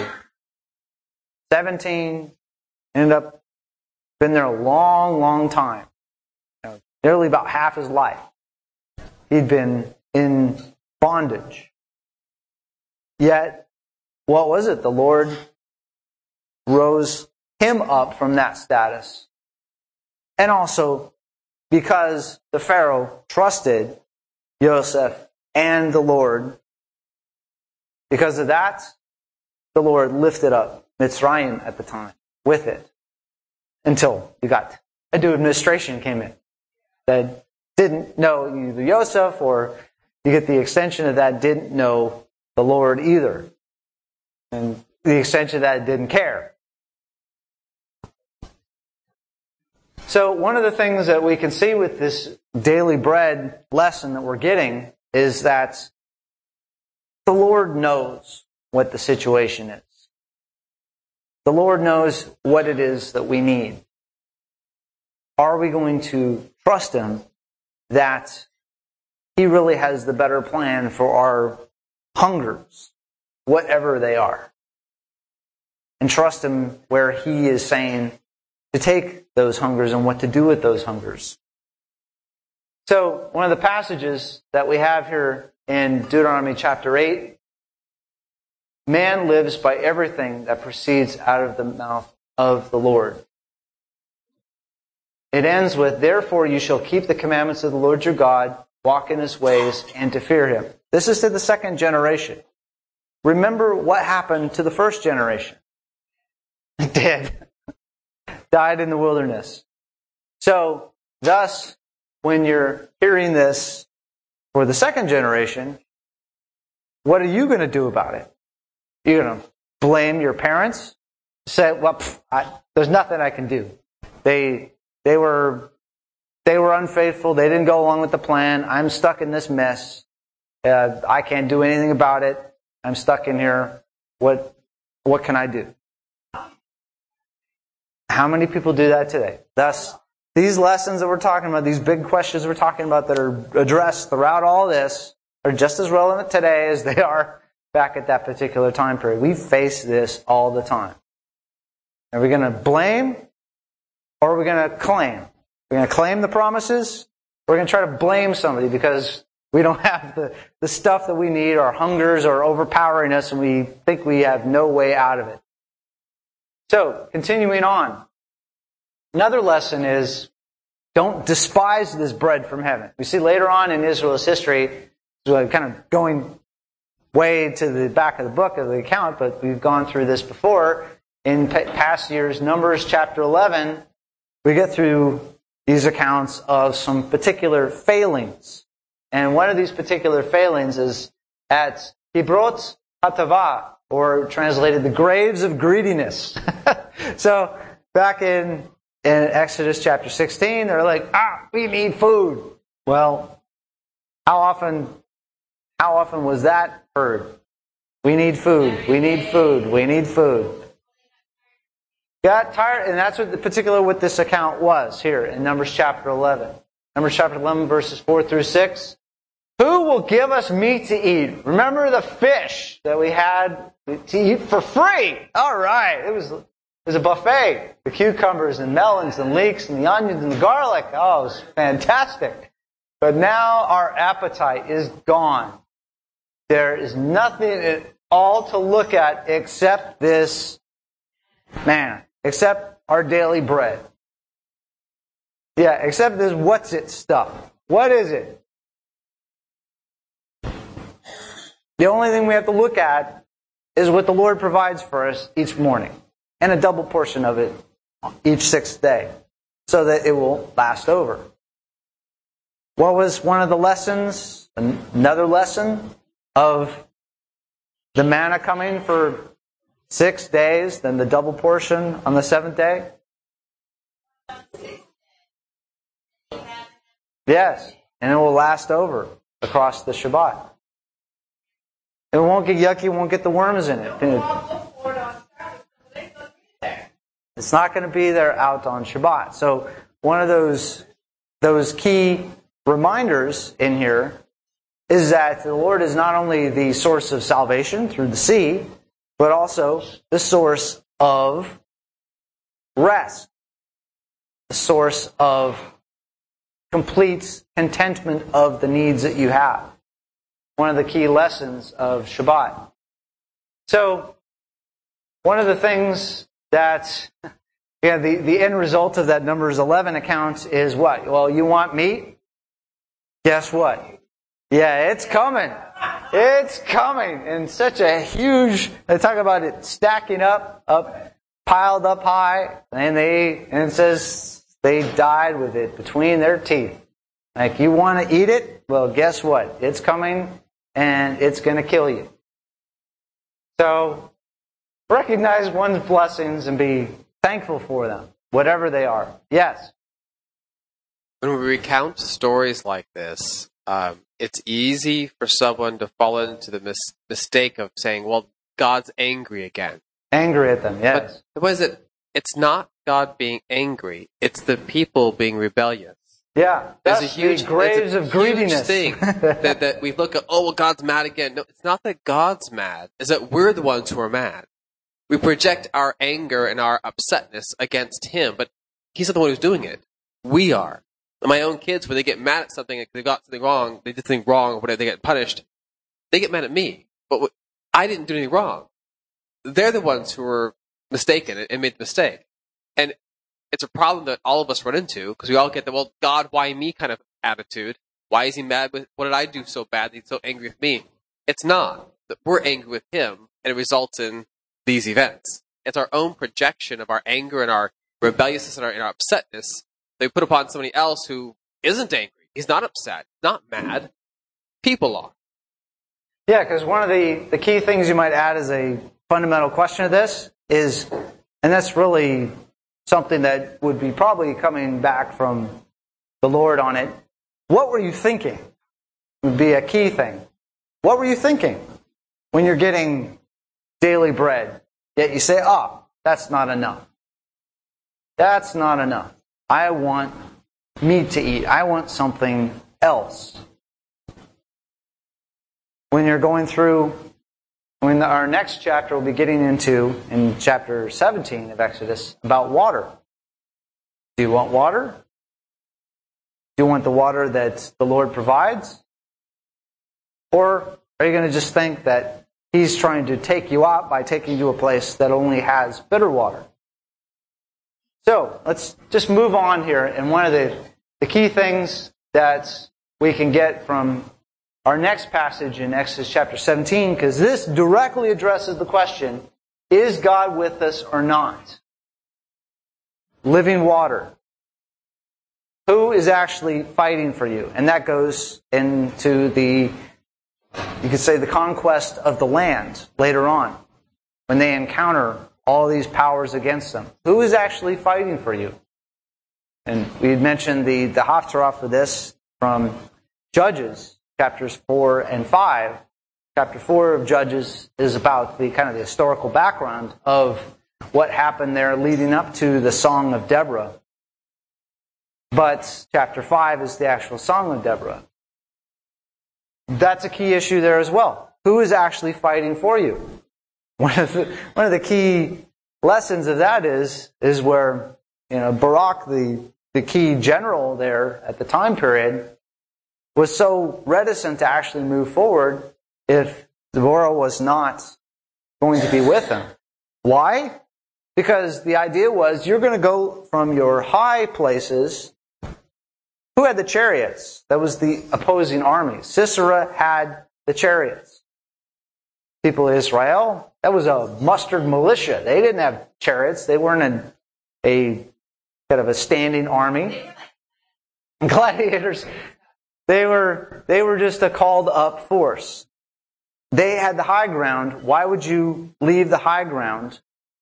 17, ended up been there a long, long time, nearly about half his life. He'd been in bondage. Yet, what was it? The Lord rose him up from that status. And also, because the Pharaoh trusted Joseph and the Lord, because of that, the Lord lifted up Mitzrayim at the time with it. Until you got a new administration came in that didn't know either Joseph, or you get the extension of that, didn't know the Lord either. And the extension of that didn't care. So one of the things that we can see with this daily bread lesson that we're getting is that the Lord knows what the situation is. The Lord knows what it is that we need. Are we going to trust Him that He really has the better plan for our hungers, whatever they are? And trust Him where He is saying to take those hungers and what to do with those hungers. So, one of the passages that we have here in Deuteronomy chapter 8, man lives by everything that proceeds out of the mouth of the Lord. It ends with, therefore you shall keep the commandments of the Lord your God, walk in his ways, and to fear him. This is to the second generation. Remember what happened to the first generation. Dead. Died in the wilderness. So, thus, when you're hearing this for the second generation, what are you going to do about it? You're going to blame your parents? Say, well, there's nothing I can do. They were unfaithful. They didn't go along with the plan. I'm stuck in this mess. I can't do anything about it. I'm stuck in here. What can I do? How many people do that today? Thus, these lessons that we're talking about, these big questions we're talking about that are addressed throughout all this, are just as relevant today as they are back at that particular time period. We face this all the time. Are we going to blame, or are we going to claim? We're going to claim the promises, or we're going to try to blame somebody because we don't have the stuff that we need, our hungers are overpowering us, and we think we have no way out of it. So, continuing on. Another lesson is, don't despise this bread from heaven. We see later on in Israel's history, kind of going way to the back of the book of the account, but we've gone through this before. In past years, Numbers chapter 11, we get through these accounts of some particular failings. And one of these particular failings is at Kibrot Hatava, or translated, the graves of greediness. So, back in Exodus chapter 16, they're like, we need food. Well, how often was that heard? We need food, we need food, we need food. Got tired, and that's what this account was here in Numbers chapter 11. Numbers chapter 11, verses 4 through 6. Who will give us meat to eat? Remember the fish that we had to eat for free? All right, it was a buffet. The cucumbers and melons and leeks and the onions and the garlic. Oh, it was fantastic. But now our appetite is gone. There is nothing at all to look at except this manna, except our daily bread. Yeah, except this what's it stuff. What is it? The only thing we have to look at is what the Lord provides for us each morning, and a double portion of it each sixth day, so that it will last over. What was one of the lessons, another lesson of the manna coming for 6 days, then the double portion on the seventh day? Yes, and it will last over across the Shabbat. It won't get yucky, it won't get the worms in it. It's not going to be there out on Shabbat. So one of those key reminders in here is that the Lord is not only the source of salvation through the sea, but also the source of rest, the source of complete contentment of the needs that you have. One of the key lessons of Shabbat. So, one of the things that, the end result of that Numbers 11 account is what? Well, you want meat? Guess what? Yeah, it's coming. It's coming. And such a huge, they talk about it stacking up, piled up high, and it says they died with it between their teeth. Like, you want to eat it? Well, guess what? It's coming, and it's going to kill you. So, recognize one's blessings and be thankful for them, whatever they are. Yes? When we recount stories like this, it's easy for someone to fall into the mistake of saying, well, God's angry again. Angry at them, yes. But what is it? It's not God being angry. It's the people being rebellious. Yeah, that's a huge graves of greediness thing that we look at. Oh, well, God's mad again. No, it's not that God's mad. It's that we're the ones who are mad. We project our anger and our upsetness against Him, but He's not the one who's doing it. We are. My own kids, when they get mad at something, like they got something wrong, they did something wrong, or whatever, they get punished, they get mad at me. But I didn't do anything wrong. They're the ones who were mistaken and made the mistake. And it's a problem that all of us run into, because we all get the, well, God, why me kind of attitude. Why is he mad with, what did I do so bad that he's so angry with me? It's not. That we're angry with him, and it results in these events. It's our own projection of our anger and our rebelliousness and our upsetness that we put upon somebody else who isn't angry. He's not upset. Not mad. People are. Yeah, because one of the key things you might add as a fundamental question to this is, and that's really something that would be probably coming back from the Lord on it, what were you thinking? Would be a key thing. What were you thinking when you're getting daily bread? Yet you say, oh, that's not enough. That's not enough. I want meat to eat. I want something else. When you're going through, when our next chapter will be getting into, in chapter 17 of Exodus, about water. Do you want water? Do you want the water that the Lord provides? Or are you going to just think that He's trying to take you out by taking you to a place that only has bitter water? So, let's just move on here. And one of the key things that we can get from our next passage in Exodus chapter 17, because this directly addresses the question, is God with us or not? Living water. Who is actually fighting for you? And that goes into the, you could say, the conquest of the land later on, when they encounter all these powers against them. Who is actually fighting for you? And we had mentioned the Haftarah for this from Judges, chapters 4 and 5. Chapter 4 of Judges is about the kind of the historical background of what happened there leading up to the Song of Deborah. But chapter 5 is the actual Song of Deborah. That's a key issue there as well. Who is actually fighting for you? One of the key lessons of that is where, Barak, the key general there at the time period, was so reticent to actually move forward if Deborah was not going to be with him. Why? Because the idea was, you're going to go from your high places. Who had the chariots? That was the opposing army. Sisera had the chariots. People of Israel, that was a mustered militia. They didn't have chariots. They weren't a kind of a standing army. Gladiators, they were just a called up force. They had the high ground. Why would you leave the high ground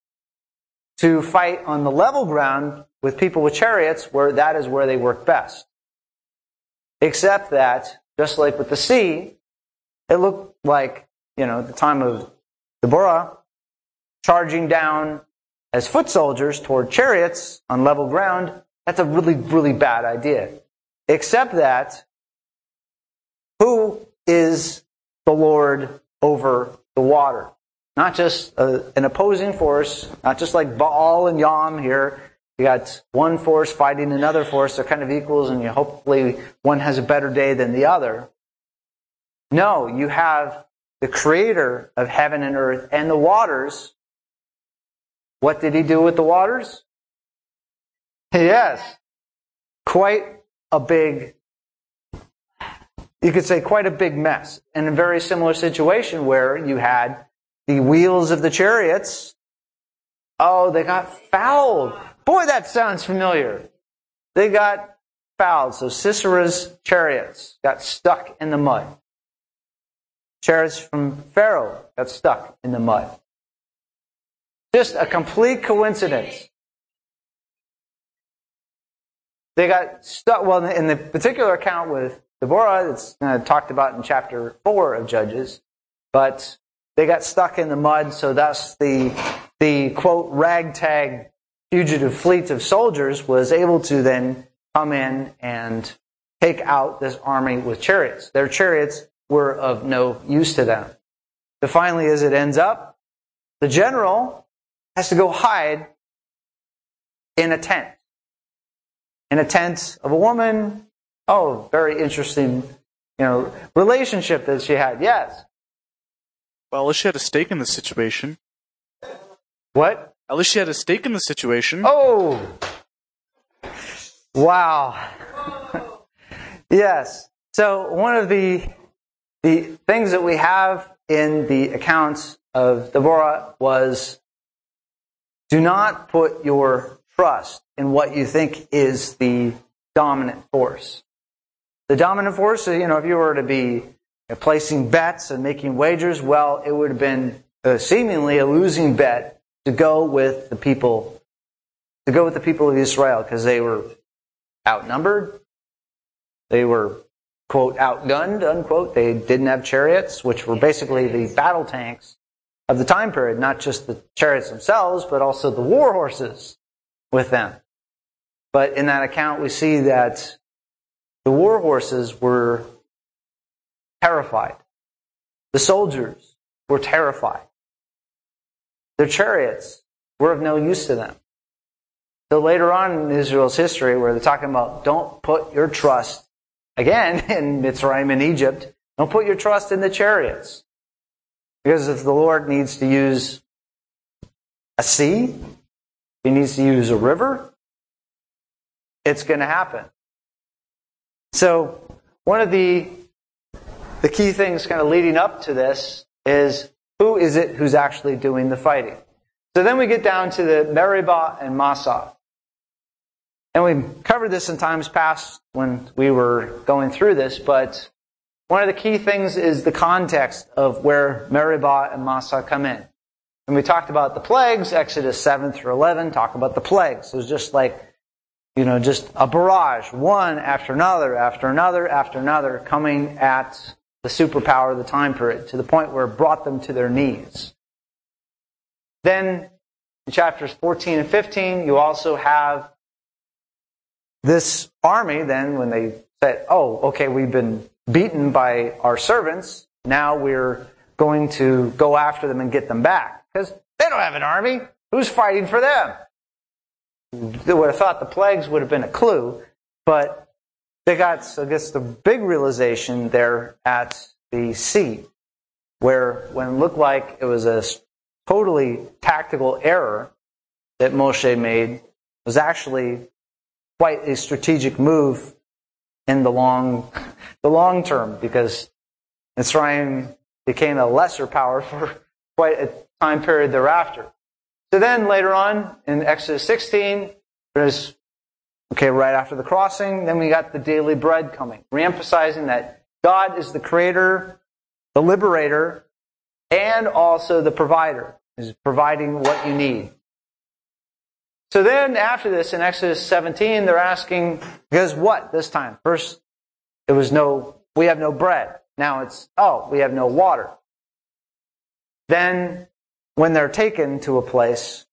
to fight on the level ground with people with chariots, where that is where they work best? Except that, just like with the sea, it looked like, at the time of Deborah, charging down as foot soldiers toward chariots on level ground, that's a really, really bad idea. Except that, who is the Lord over the water? Not just an opposing force, not just like Baal and Yam here. You got one force fighting another force. They're kind of equals, and hopefully one has a better day than the other. No, you have the Creator of heaven and earth and the waters. What did He do with the waters? Yes, quite a big, you could say quite a big mess. In a very similar situation where you had the wheels of the chariots. Oh, they got fouled. Boy, that sounds familiar. They got fouled. So Sisera's chariots got stuck in the mud. Chariots from Pharaoh got stuck in the mud. Just a complete coincidence. They got stuck. Well, in the particular account with Deborah, it's talked about in chapter 4 of Judges, but they got stuck in the mud, so thus the quote, ragtag fugitive fleet of soldiers was able to then come in and take out this army with chariots. Their chariots were of no use to them. So finally, as it ends up, the general has to go hide in a tent in a tent of a woman. Oh, very interesting, relationship that she had. Yes. Well, at least she had a stake in the situation. What? At least she had a stake in the situation. Oh! Wow. Yes. So one of the things that we have in the accounts of Deborah was, do not put your trust in what you think is the dominant force. The dominant force, if you were to be placing bets and making wagers, well, it would have been seemingly a losing bet to go with the people of Israel, because they were outnumbered. They were, quote, outgunned, unquote. They didn't have chariots, which were basically the battle tanks of the time period, not just the chariots themselves, but also the war horses with them. But in that account, we see that the war horses were terrified. The soldiers were terrified. Their chariots were of no use to them. So later on in Israel's history, where they're talking about don't put your trust, again, in Mitzrayim and Egypt, don't put your trust in the chariots. Because if the Lord needs to use a sea, if He needs to use a river, it's going to happen. So one of the key things kind of leading up to this is, who is it who's actually doing the fighting? So then we get down to the Meribah and Massah. And we covered this in times past when we were going through this, but one of the key things is the context of where Meribah and Massah come in. And we talked about the plagues, Exodus 7 through 11, talk about the plagues. It was just like, just a barrage, one after another, after another, after another, coming at the superpower of the time period, to the point where it brought them to their knees. Then, in chapters 14 and 15, you also have this army, then, when they said, oh, okay, we've been beaten by our servants, now we're going to go after them and get them back. Because they don't have an army. Who's fighting for them? They would have thought the plagues would have been a clue, but they got, I guess, the big realization there at the sea, where when it looked like it was a totally tactical error that Moshe made, was actually quite a strategic move in the long term, because Mitzrayim became a lesser power for quite a time period thereafter. So then later on in Exodus 16, there's, right after the crossing, then we got the daily bread coming, reemphasizing that God is the creator, the liberator, and also the provider. He's providing what you need. So then after this, in Exodus 17, they're asking, because what this time? First, we have no bread. Now it's, we have no water. Then, when they're taken to a place,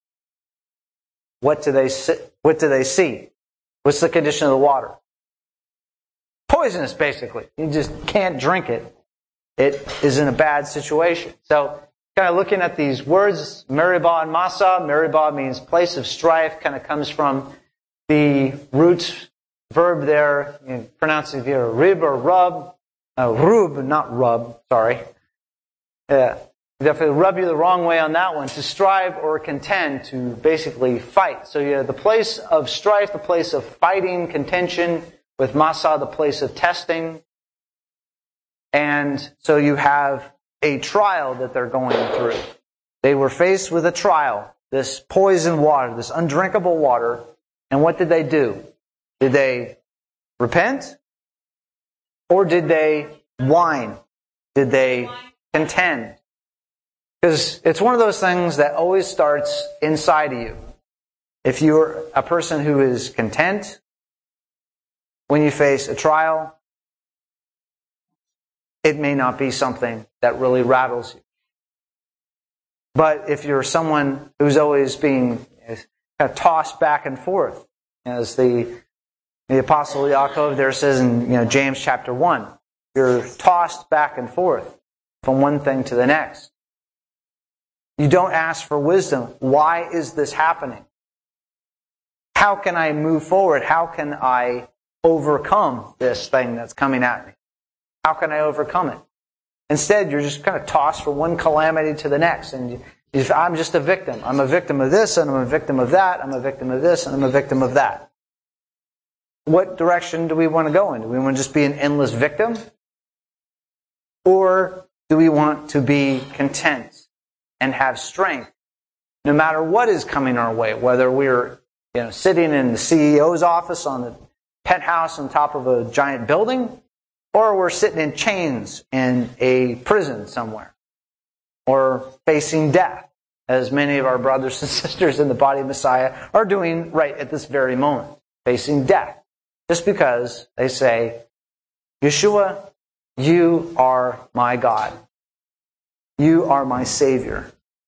what do they see? What's the condition of the water? Poisonous, basically. You just can't drink it. It is in a bad situation. So, kind of looking at these words, Meribah and Massah. Meribah means place of strife, kind of comes from the root verb there, you pronounce it here, rib or rub. Rub, not rub, sorry. Definitely rub you the wrong way on that one. To strive or contend, to basically fight. So you have the place of strife, the place of fighting, contention. With Massah, the place of testing. And so you have a trial that they're going through. They were faced with a trial, this poison water, this undrinkable water. And what did they do? Did they repent? Or did they whine? Did they contend? Because it's one of those things that always starts inside of you. If you're a person who is content when you face a trial, it may not be something that really rattles you. But if you're someone who's always being kind of tossed back and forth, as the Apostle Yaakov there says in James chapter 1, you're tossed back and forth from one thing to the next. You don't ask for wisdom. Why is this happening? How can I move forward? How can I overcome this thing that's coming at me? How can I overcome it? Instead, you're just kind of tossed from one calamity to the next. And I'm just a victim. I'm a victim of this, and I'm a victim of that. I'm a victim of this, and I'm a victim of that. What direction do we want to go in? Do we want to just be an endless victim? Or do we want to be content and have strength no matter what is coming our way? Whether we're sitting in the CEO's office on the penthouse on top of a giant building, or we're sitting in chains in a prison somewhere, or facing death, as many of our brothers and sisters in the body of Messiah are doing right at this very moment, facing death, just because they say, Yeshua, you are my God. You are my Savior.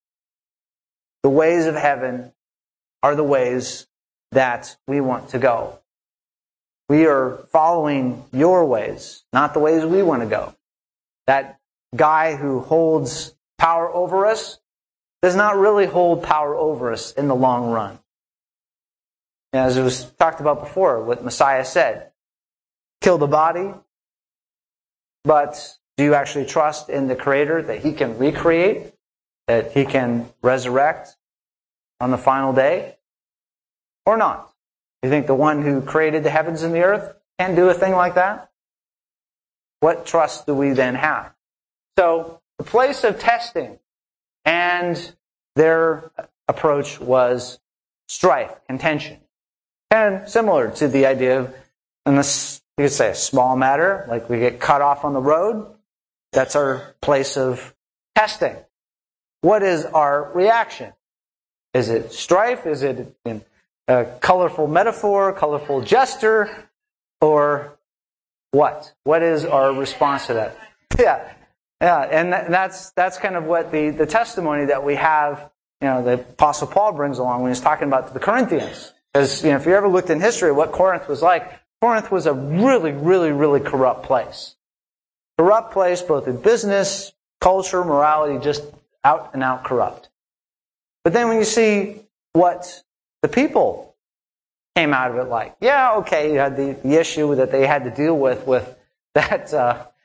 The ways of heaven are the ways that we want to go. We are following your ways, not the ways we want to go. That guy who holds power over us does not really hold power over us in the long run. As it was talked about before, what Messiah said, kill the body, but do you actually trust in the Creator that He can recreate, that He can resurrect on the final day, or not? You think the one who created the heavens and the earth can do a thing like that? What trust do we then have? So, the place of testing, and their approach was strife, contention. And similar to the idea of, in this, you could say a small matter, like we get cut off on the road, that's our place of testing. What is our reaction? Is it strife? Is it a colorful metaphor, colorful gesture, or what? What is our response to that? Yeah, and that's kind of what the testimony that we have, the Apostle Paul brings along when he's talking about the Corinthians. Because, if you ever looked in history at what Corinth was like, Corinth was a really, really, really corrupt place. Corrupt place, both in business, culture, morality, just out and out corrupt. But then when you see what the people came out of it like, yeah, okay, you had the issue that they had to deal with that,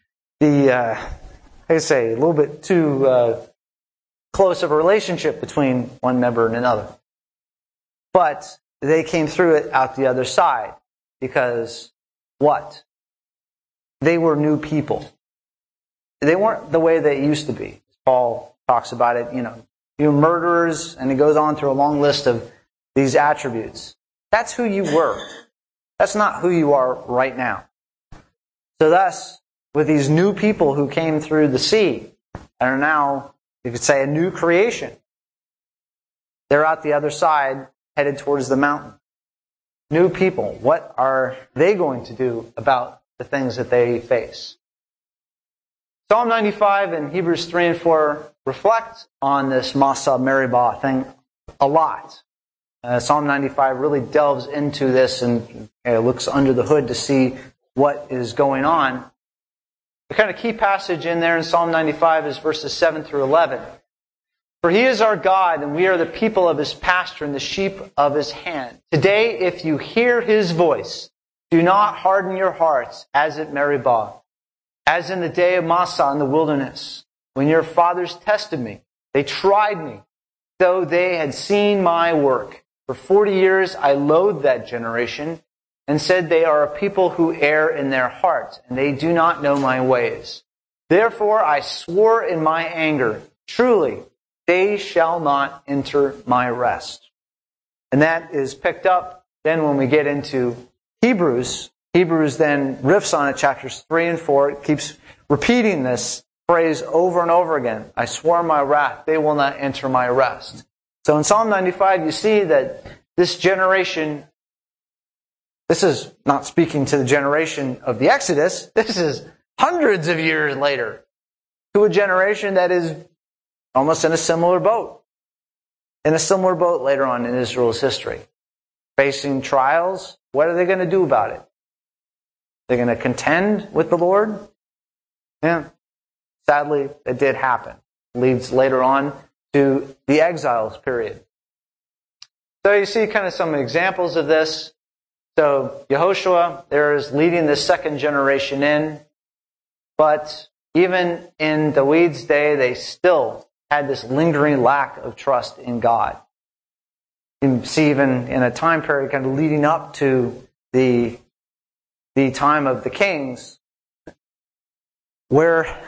I say, a little bit too close of a relationship between one member and another. But they came through it out the other side because what? They were new people. They weren't the way they used to be. Paul talks about it, you murderers, and he goes on through a long list of these attributes. That's who you were. That's not who you are right now. So thus, with these new people who came through the sea and are now, you could say, a new creation, they're out the other side, headed towards the mountain. New people, what are they going to do about the things that they face? Psalm 95 and Hebrews 3 and 4 reflect on this Masa Meribah thing a lot. Psalm 95 really delves into this and looks under the hood to see what is going on. The kind of key passage in there in Psalm 95 is verses 7 through 11. For He is our God, and we are the people of His pasture and the sheep of His hand. Today, if you hear His voice, do not harden your hearts as at Meribah, as in the day of Massah in the wilderness, when your fathers tested me. They tried me, though they had seen my work. For 40 years I loathed that generation, and said they are a people who err in their hearts, and they do not know my ways. Therefore I swore in my anger, truly, they shall not enter my rest. And that is picked up then when we get into Hebrews. Hebrews then riffs on it, chapters 3 and 4. It keeps repeating this phrase over and over again. I swore in my wrath, they will not enter my rest. So in Psalm 95, you see that this generation, this is not speaking to the generation of the Exodus. This is hundreds of years later to a generation that is almost in a similar boat. In a similar boat later on in Israel's history. Facing trials, what are they going to do about it? They're going to contend with the Lord? Yeah. Sadly, it did happen. Leads later on to the exiles period. So you see kind of some examples of this. So Yehoshua, there's leading the second generation in. But even in David's day, they still had this lingering lack of trust in God. You see even in a time period kind of leading up to the time of the kings, where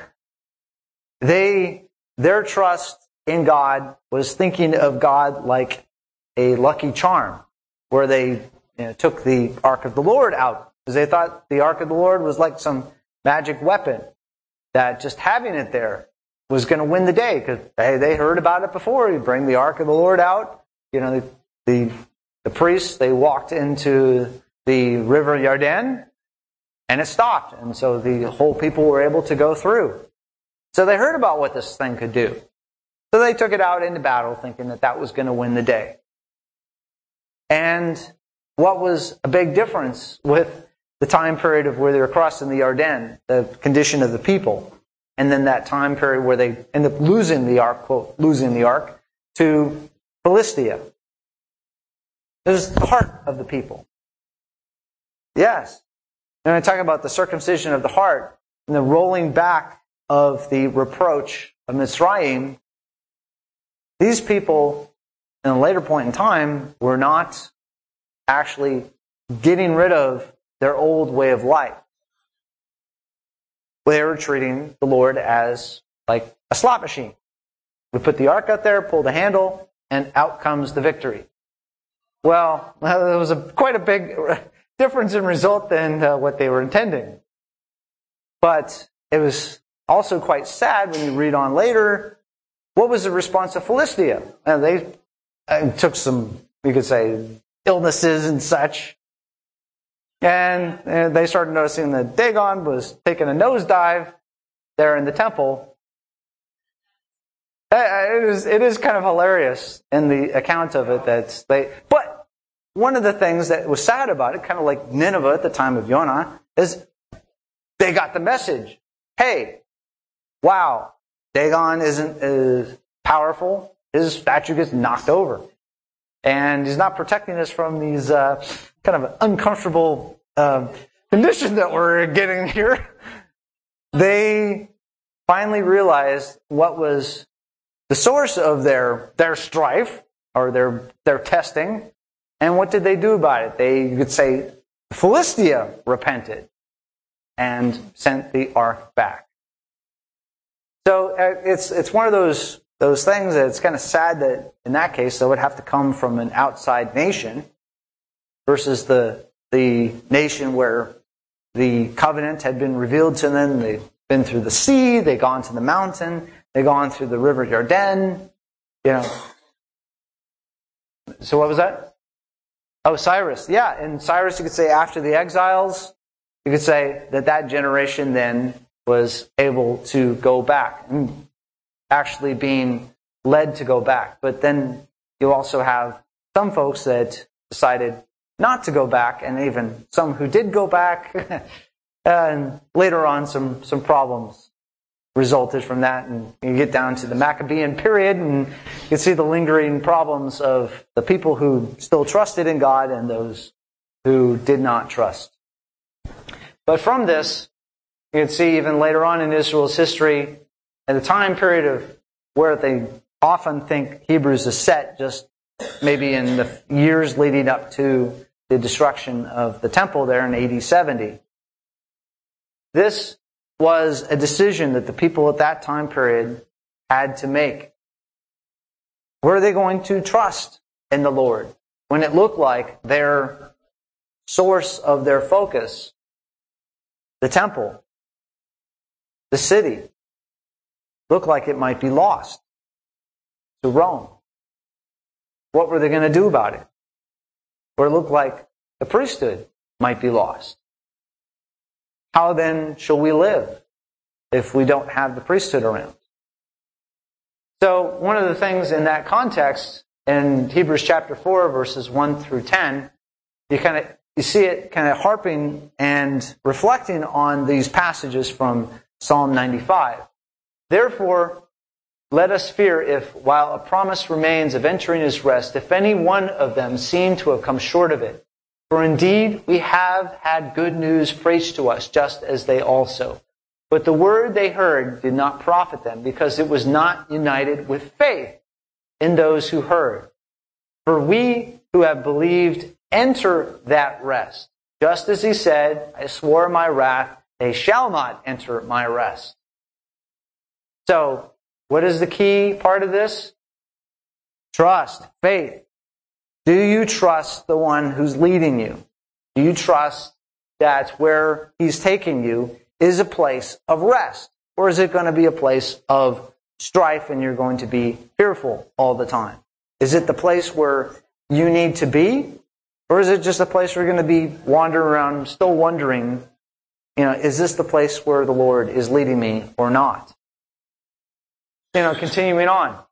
their trust in God was thinking of God like a lucky charm, where they took the Ark of the Lord out, because they thought the Ark of the Lord was like some magic weapon, that just having it there was going to win the day, because they heard about it before. You bring the Ark of the Lord out, the priests, they walked into the river Yarden, and it stopped, and so the whole people were able to go through. So they heard about what this thing could do. So they took it out into battle, thinking that that was going to win the day. And what was a big difference with the time period of where they were crossing the Yarden, the condition of the people, and then that time period where they end up losing the ark, quote, losing the ark, to Philistia. It was the heart of the people. Yes. And I talk about the circumcision of the heart and the rolling back of the reproach of Mitzrayim. These people, in a later point in time, were not actually getting rid of their old way of life. They were treating the Lord as like a slot machine. We put the ark out there, pull the handle, and out comes the victory. Well, there was quite a big difference in result than what they were intending. But it was also quite sad when you read on later. What was the response of Philistia? They took some, you could say, illnesses and such. And they started noticing that Dagon was taking a nosedive there in the temple. It is kind of hilarious in the account of it but one of the things that was sad about it, kind of like Nineveh at the time of Jonah, is they got the message. Hey, wow, Dagon isn't as powerful. His statue gets knocked over. And he's not protecting us from these kind of uncomfortable conditions that we're getting here. They finally realized what was the source of their strife, or their testing. And what did they do about it? You could say Philistia repented and sent the ark back. So it's one of those things that it's kind of sad that in that case that would have to come from an outside nation versus the nation where the covenant had been revealed to them. They've been through the sea, they've gone to the mountain, they've gone through the river Yarden. So what was that? Oh, Cyrus. Yeah, and Cyrus, you could say after the exiles, you could say that generation then was able to go back, and actually being led to go back. But then you also have some folks that decided not to go back, and even some who did go back. And later on, some problems resulted from that. And you get down to the Maccabean period, and you can see the lingering problems of the people who still trusted in God and those who did not trust. But from this, you can see even later on in Israel's history, at the time period of where they often think Hebrews is set, just maybe in the years leading up to the destruction of the temple there in AD 70. This was a decision that the people at that time period had to make. Were they going to trust in the Lord when it looked like their source of their focus, the temple, the city, looked like it might be lost to Rome? What were they going to do about it? Or it looked like the priesthood might be lost. How then shall we live if we don't have the priesthood around? So one of the things in that context, in Hebrews chapter 4, verses 1 through 10, you see it kind of harping and reflecting on these passages from Psalm 95. Therefore, let us fear if, while a promise remains of entering his rest, if any one of them seem to have come short of it. For indeed, we have had good news preached to us, just as they also. But the word they heard did not profit them, because it was not united with faith in those who heard. For we who have believed enter that rest. Just as he said, I swore in my wrath, they shall not enter my rest. So, what is the key part of this? Trust, faith. Do you trust the one who's leading you? Do you trust that where he's taking you is a place of rest? Or is it going to be a place of strife and you're going to be fearful all the time? Is it the place where you need to be? Or is it just a place where you're going to be wandering around, still wondering, is this the place where the Lord is leading me or not? Continuing on.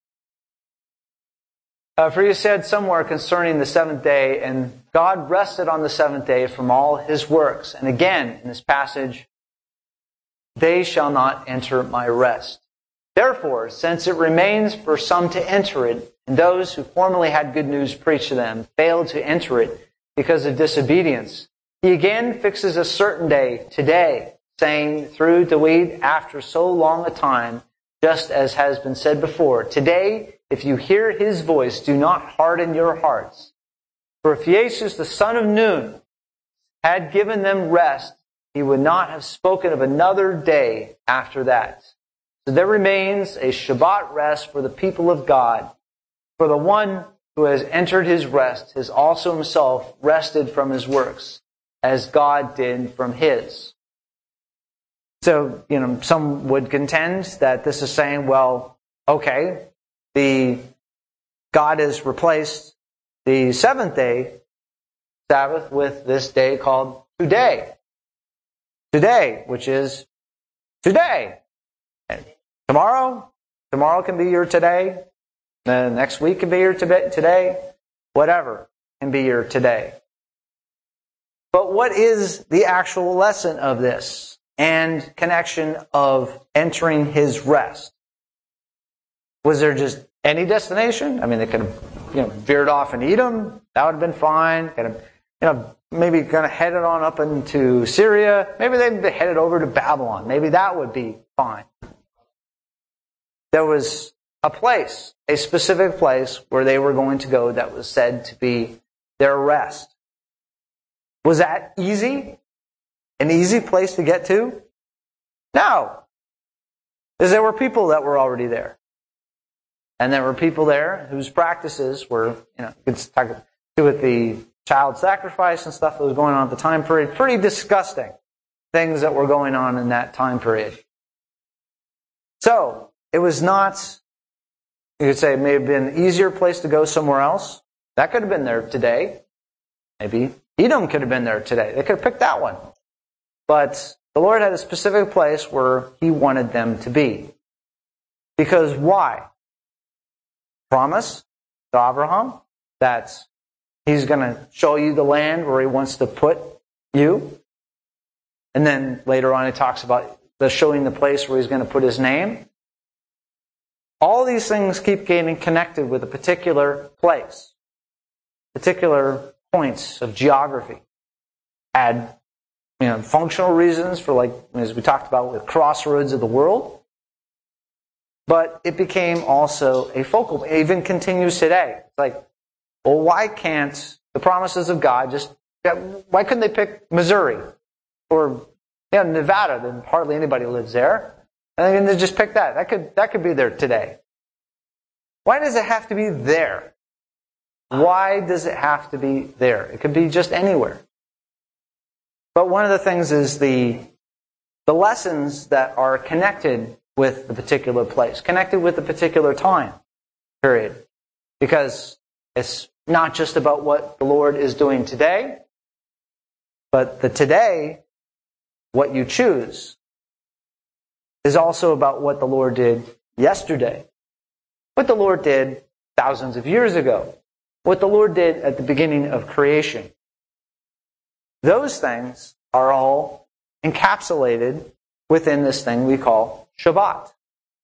For you said somewhere concerning the seventh day, and God rested on the seventh day from all his works. And again, in this passage, they shall not enter my rest. Therefore, since it remains for some to enter it, and those who formerly had good news preached to them failed to enter it because of disobedience, he again fixes a certain day, today, saying through David after so long a time, just as has been said before, today, if you hear his voice, do not harden your hearts. For if Jesus, the son of Nun, had given them rest, he would not have spoken of another day after that. So there remains a Shabbat rest for the people of God. For the one who has entered his rest has also himself rested from his works, as God did from his. So, some would contend that this is saying, well, okay, God has replaced the seventh day Sabbath with this day called today. Today, which is today. And tomorrow can be your today. The next week can be your today. Whatever can be your today. But what is the actual lesson of this and connection of entering his rest? Was there just any destination? I mean, they could have, veered off in Edom. That would have been fine. Could have, maybe kind of headed on up into Syria. Maybe they headed over to Babylon. Maybe that would be fine. There was a place, a specific place where they were going to go that was said to be their rest. Was that easy? An easy place to get to? No. Because there were people that were already there. And there were people there whose practices were, it's talk to do with the child sacrifice and stuff that was going on at the time period. Pretty disgusting things that were going on in that time period. So, it was not, you could say it may have been an easier place to go somewhere else. That could have been there today. Maybe Edom could have been there today. They could have picked that one. But the Lord had a specific place where he wanted them to be. Because why? Promise to Abraham that he's going to show you the land where he wants to put you. And then later on he talks about the showing the place where he's going to put his name. All these things keep getting connected with a particular place, particular points of geography. Had functional reasons for, like, as we talked about, with crossroads of the world. But it became also a focal point. It even continues today. It's like, well, why can't the promises of God why couldn't they pick Missouri? Or Nevada? Then hardly anybody lives there. And then they just pick that. That could be there today. Why does it have to be there? Why does it have to be there? It could be just anywhere. But one of the things is the lessons that are connected with the particular place, connected with the particular time period. Because it's not just about what the Lord is doing today, but the today, what you choose, is also about what the Lord did yesterday, what the Lord did thousands of years ago, what the Lord did at the beginning of creation. Those things are all encapsulated within this thing we call Shabbat.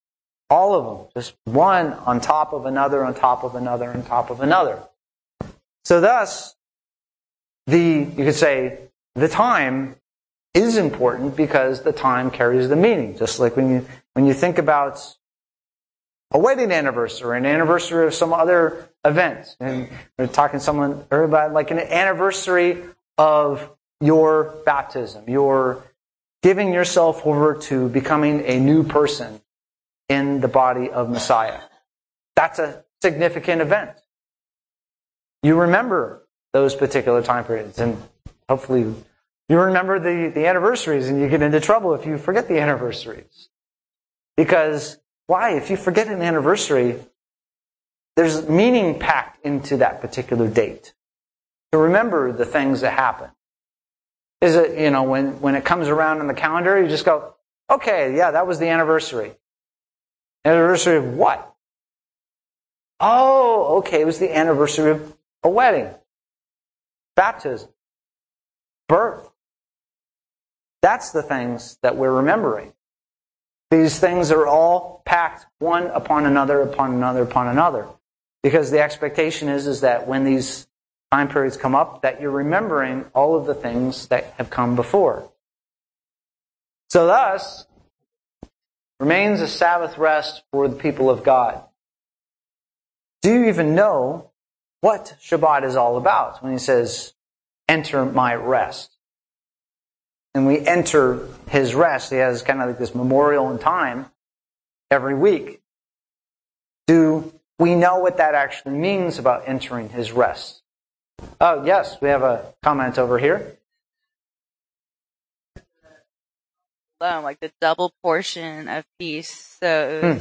All of them. Just one on top of another, on top of another, on top of another. So thus, you could say, the time is important because the time carries the meaning. Just like when you think about a wedding anniversary, an anniversary of some other event, and we're talking about like an anniversary of your baptism, your giving yourself over to becoming a new person in the body of Messiah. That's a significant event. You remember those particular time periods, and hopefully you remember the anniversaries, and you get into trouble if you forget the anniversaries. Because, why? If you forget an anniversary, there's meaning packed into that particular date. To remember the things that happen. Is it, when it comes around on the calendar, you just go, okay, yeah, that was the anniversary. Anniversary of what? Oh, okay, it was the anniversary of a wedding. Baptism. Birth. That's the things that we're remembering. These things are all packed one upon another, upon another, upon another. Because the expectation is that when these time periods come up, that you're remembering all of the things that have come before. So thus, remains a Sabbath rest for the people of God. Do you even know what Shabbat is all about when he says, enter my rest? And we enter his rest. He has kind of like this memorial in time every week. Do we know what that actually means about entering his rest? Oh, yes, we have a comment over here. Like the double portion of peace. So,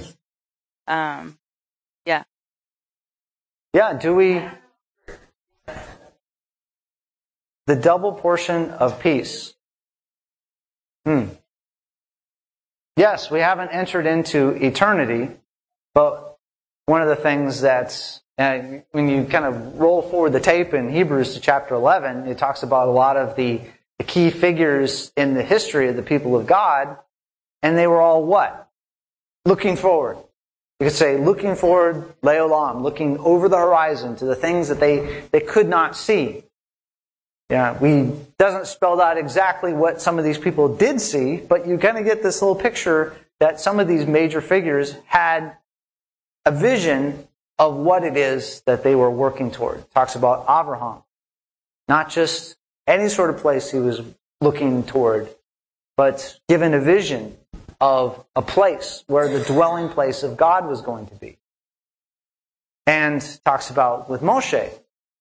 yeah. Yeah, do we... The double portion of peace. Yes, we haven't entered into eternity, but one of the things that's, when you kind of roll forward the tape in Hebrews to chapter 11, it talks about a lot of the key figures in the history of the people of God, and they were all what? Looking forward. You could say, looking forward, leolam, looking over the horizon to the things that they could not see. Yeah, doesn't spell out exactly what some of these people did see, but you kind of get this little picture that some of these major figures had a vision of what it is that they were working toward. It talks about Abraham. Not just any sort of place he was looking toward, but given a vision of a place where the dwelling place of God was going to be. And talks about with Moshe,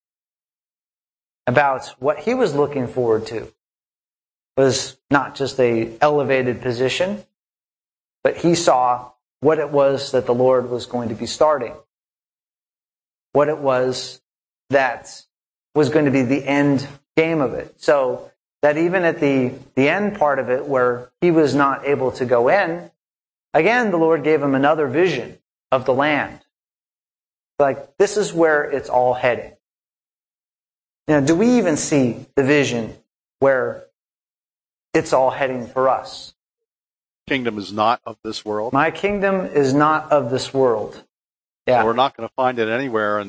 about what he was looking forward to was not just an elevated position, but he saw what it was that the Lord was going to be starting. What it was that was going to be the end game of it. So that even at the end part of it where he was not able to go in, again, the Lord gave him another vision of the land. Like, this is where it's all heading. Do we even see the vision where it's all heading for us? Kingdom is not of this world. My kingdom is not of this world. Yeah, so we're not going to find it anywhere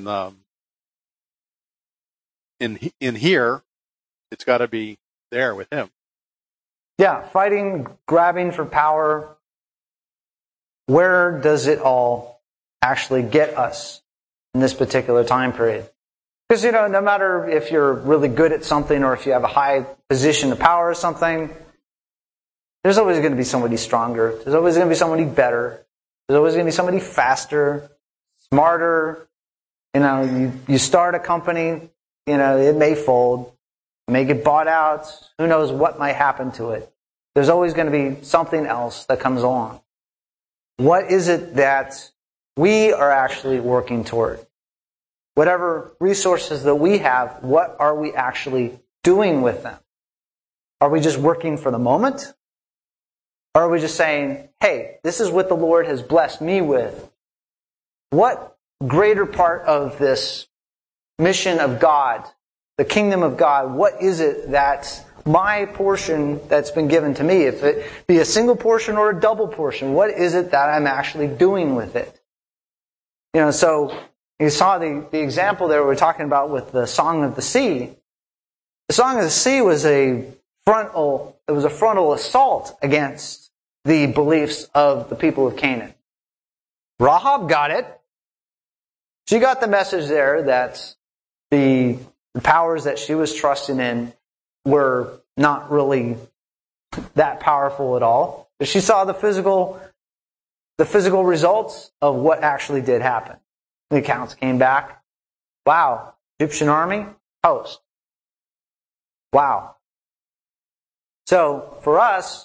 in here. It's got to be there with him. Yeah, fighting, grabbing for power. Where does it all actually get us in this particular time period? Because, no matter if you're really good at something or if you have a high position of power or something, there's always going to be somebody stronger. There's always going to be somebody better. There's always going to be somebody faster, smarter. You start a company, it may fold, it may get bought out. Who knows what might happen to it? There's always going to be something else that comes along. What is it that we are actually working toward? Whatever resources that we have, what are we actually doing with them? Are we just working for the moment? Or are we just saying, hey, this is what the Lord has blessed me with? What greater part of this mission of God, the kingdom of God, what is it that my portion that's been given to me? If it be a single portion or a double portion, what is it that I'm actually doing with it? So you saw the example there we were talking about with the Song of the Sea. The Song of the Sea was a frontal assault against the beliefs of the people of Canaan. Rahab got it. She got the message there that the powers that she was trusting in were not really that powerful at all. But she saw the physical results of what actually did happen. The accounts came back. Wow. Egyptian army, host. Wow. So for us,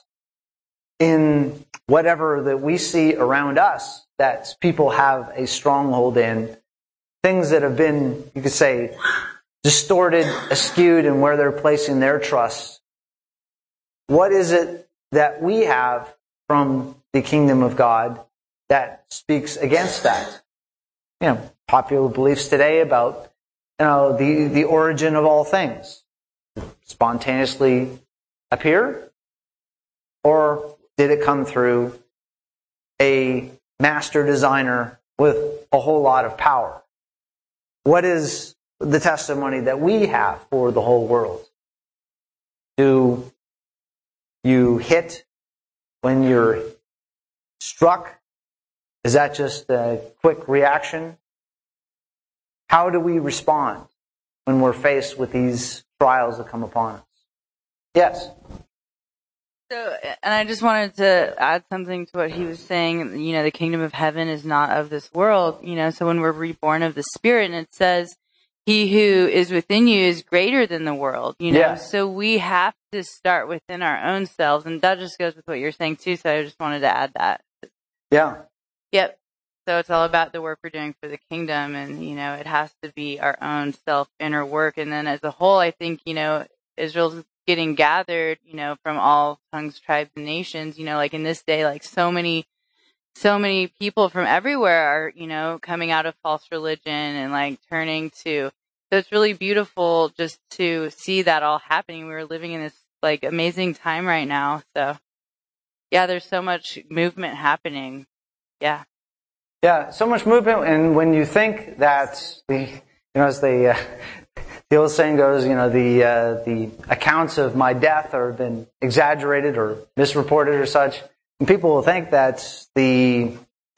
in whatever that we see around us, that people have a stronghold in, things that have been, you could say, distorted, askewed in where they're placing their trust. What is it that we have from the kingdom of God that speaks against that? Popular beliefs today about, the origin of all things. Spontaneously appear? Or did it come through a master designer with a whole lot of power? What is the testimony that we have for the whole world? Do you hit when you're struck? Is that just a quick reaction? How do we respond when we're faced with these trials that come upon us? Yes? So, and I just wanted to add something to what he was saying. The kingdom of heaven is not of this world. So when we're reborn of the Spirit, and it says, he who is within you is greater than the world, Yes. So we have to start within our own selves. And that just goes with what you're saying too. So I just wanted to add that. Yeah. Yep. So it's all about the work we're doing for the kingdom. And, it has to be our own self inner work. And then as a whole, I think, Israel's getting gathered, from all tongues, tribes, and nations, like in this day, like so many people from everywhere are, coming out of false religion and like turning to, so it's really beautiful just to see that all happening. We're living in this like amazing time right now. So yeah, there's so much movement happening. Yeah. Yeah, so much movement, and when you think that as the old saying goes, the accounts of my death have been exaggerated or misreported or such, and people will think that the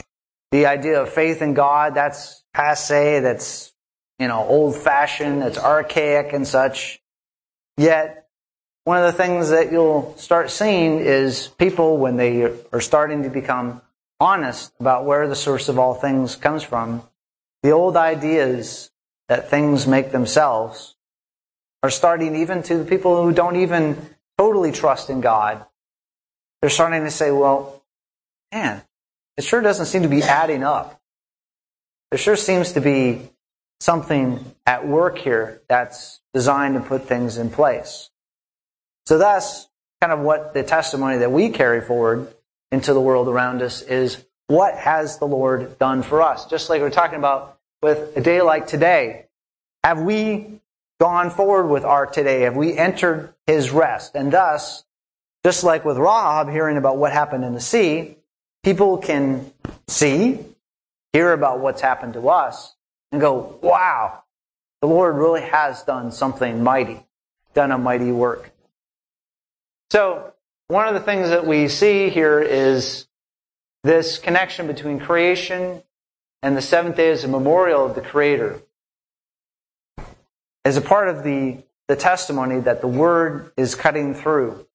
idea of faith in God, that's passé, that's old-fashioned, that's archaic and such. Yet, one of the things that you'll start seeing is people, when they are starting to become honest about where the source of all things comes from, the old ideas that things make themselves are starting, even to the people who don't even totally trust in God, they're starting to say, well, man, it sure doesn't seem to be adding up. There sure seems to be something at work here that's designed to put things in place. So that's kind of what the testimony that we carry forward into the world around us is, what has the Lord done for us? Just like we're talking about with a day like today, have we gone forward with our today? Have we entered His rest? And thus, just like with Rahab hearing about what happened in the sea, people can see, hear about what's happened to us, and go, wow, the Lord really has done something mighty, done a mighty work. So, one of the things that we see here is this connection between creation and the seventh day as a memorial of the Creator. As a part of the testimony that the Word is cutting through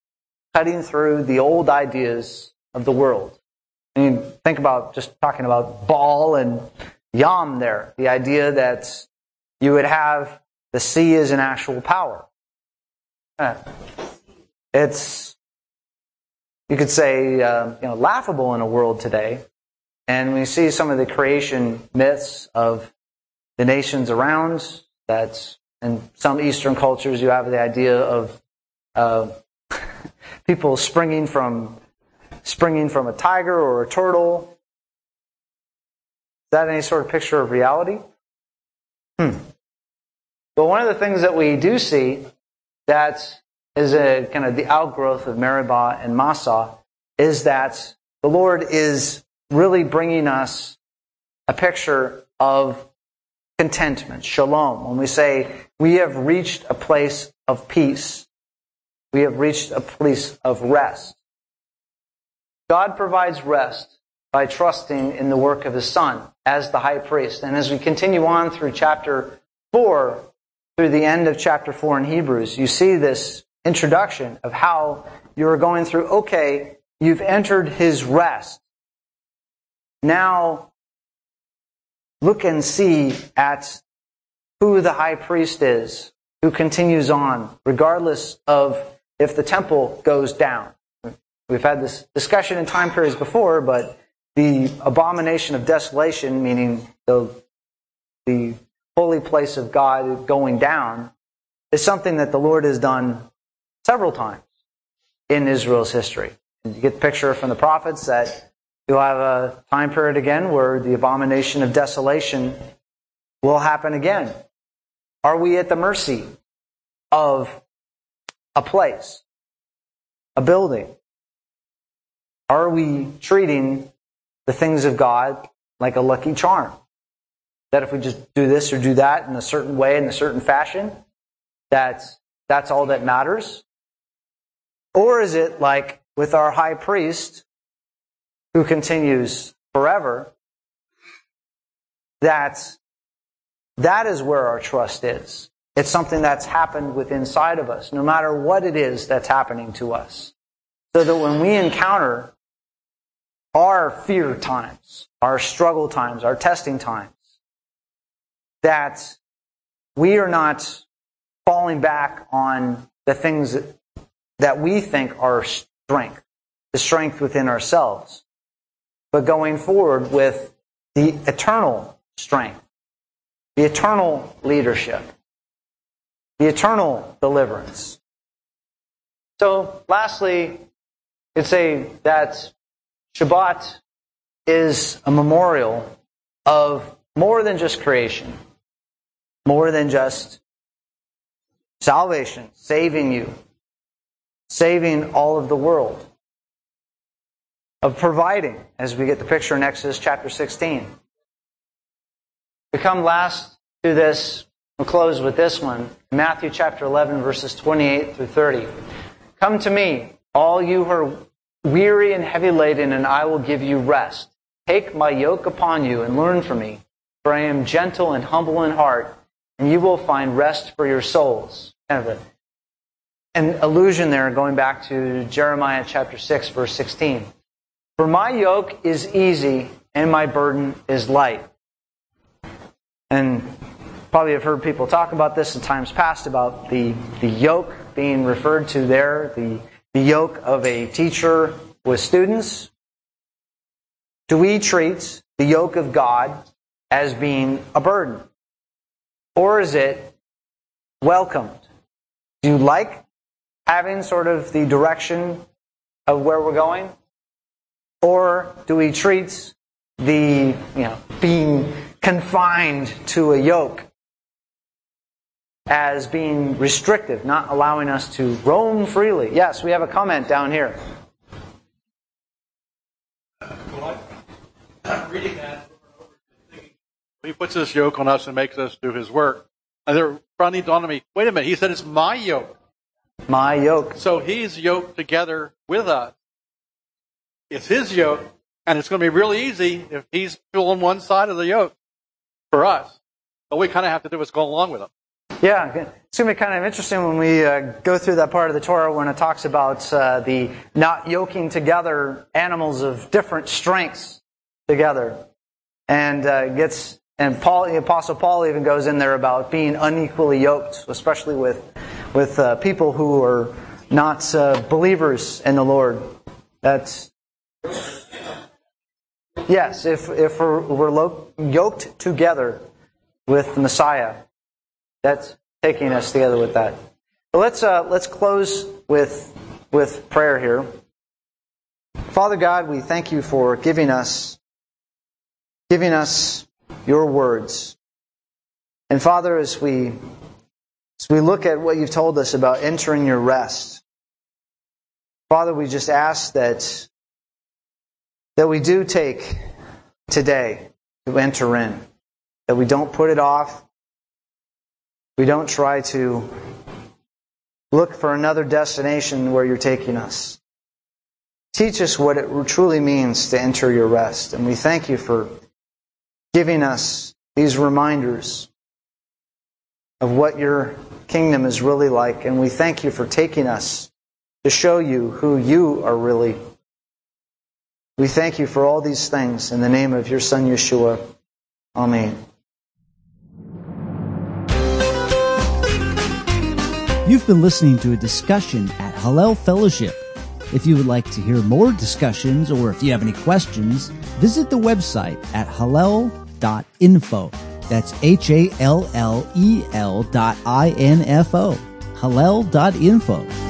the old ideas of the world. I mean, think about just talking about Baal and Yam there. The idea that you would have the sea as an actual power. It's, you could say, laughable in a world today. And we see some of the creation myths of the nations around, that in some Eastern cultures you have the idea of people springing from a tiger or a turtle. Is that any sort of picture of reality? But one of the things that we do see, that is a kind of the outgrowth of Meribah and Massah, is that the Lord is really bringing us a picture of contentment, shalom. When we say we have reached a place of peace, we have reached a place of rest. God provides rest by trusting in the work of His Son as the high priest. And as we continue on through chapter 4, through the end of chapter 4 in Hebrews, you see this introduction of how you're going through, okay, you've entered His rest. Now, look and see at who the high priest is, who continues on, regardless of if the temple goes down. We've had this discussion in time periods before, but the abomination of desolation, meaning the holy place of God going down, is something that the Lord has done several times in Israel's history. And you get the picture from the prophets that you'll have a time period again where the abomination of desolation will happen again. Are we at the mercy of a place, a building? Are we treating the things of God like a lucky charm? That if we just do this or do that in a certain way, in a certain fashion, that's all that matters? Or is it like with our high priest, who continues forever, that is where our trust is? It's something that's happened within inside of us, no matter what it is that's happening to us. So that when we encounter our fear times, our struggle times, our testing times, that we are not falling back on the things that we think are strength, the strength within ourselves, but going forward with the eternal strength, the eternal leadership, the eternal deliverance. So, lastly, I'd say that Shabbat is a memorial of more than just creation, more than just salvation, saving you, saving all of the world, of providing, as we get the picture in Exodus chapter 16. We come last to this, we'll close with this one, Matthew chapter 11, verses 28 through 30. Come to me, all you who are weary and heavy laden, and I will give you rest. Take my yoke upon you and learn from me, for I am gentle and humble in heart, and you will find rest for your souls. Kind of an allusion there going back to Jeremiah chapter 6, verse 16. For my yoke is easy and my burden is light. And probably have heard people talk about this in times past, about the yoke being referred to there, the yoke of a teacher with students. Do we treat the yoke of God as being a burden? Or is it welcomed? Do you like having sort of the direction of where we're going? Or do we treat the, being confined to a yoke as being restrictive, not allowing us to roam freely? Yes, we have a comment down here. Reading that, He puts this yoke on us and makes us do His work. And it finally dawned on me, wait a minute, He said it's my yoke. My yoke. So He's yoked together with us. It's His yoke, and it's going to be really easy if He's pulling one side of the yoke for us. All we kind of have to do is go along with Him. Yeah, it's going to be kind of interesting when we go through that part of the Torah when it talks about the not yoking together animals of different strengths together. And Paul, the Apostle Paul even goes in there about being unequally yoked, especially with people who are not believers in the Lord. That's yes, if we're yoked together with the Messiah, that's taking us together with that. But let's close with prayer here. Father God, we thank you for giving us your words. And Father, as we As we look at what you've told us about entering your rest, Father, we just ask that we do take today to enter in, that we don't put it off, we don't try to look for another destination where you're taking us. Teach us what it truly means to enter your rest. And we thank you for giving us these reminders of what your kingdom is really like. And we thank you for taking us to show you who you are really. We thank you for all these things in the name of your Son, Yeshua. Amen. You've been listening to a discussion at Hallel Fellowship. If you would like to hear more discussions or if you have any questions, visit the website at hallel.info. That's HALLEL.info. Hallel.info.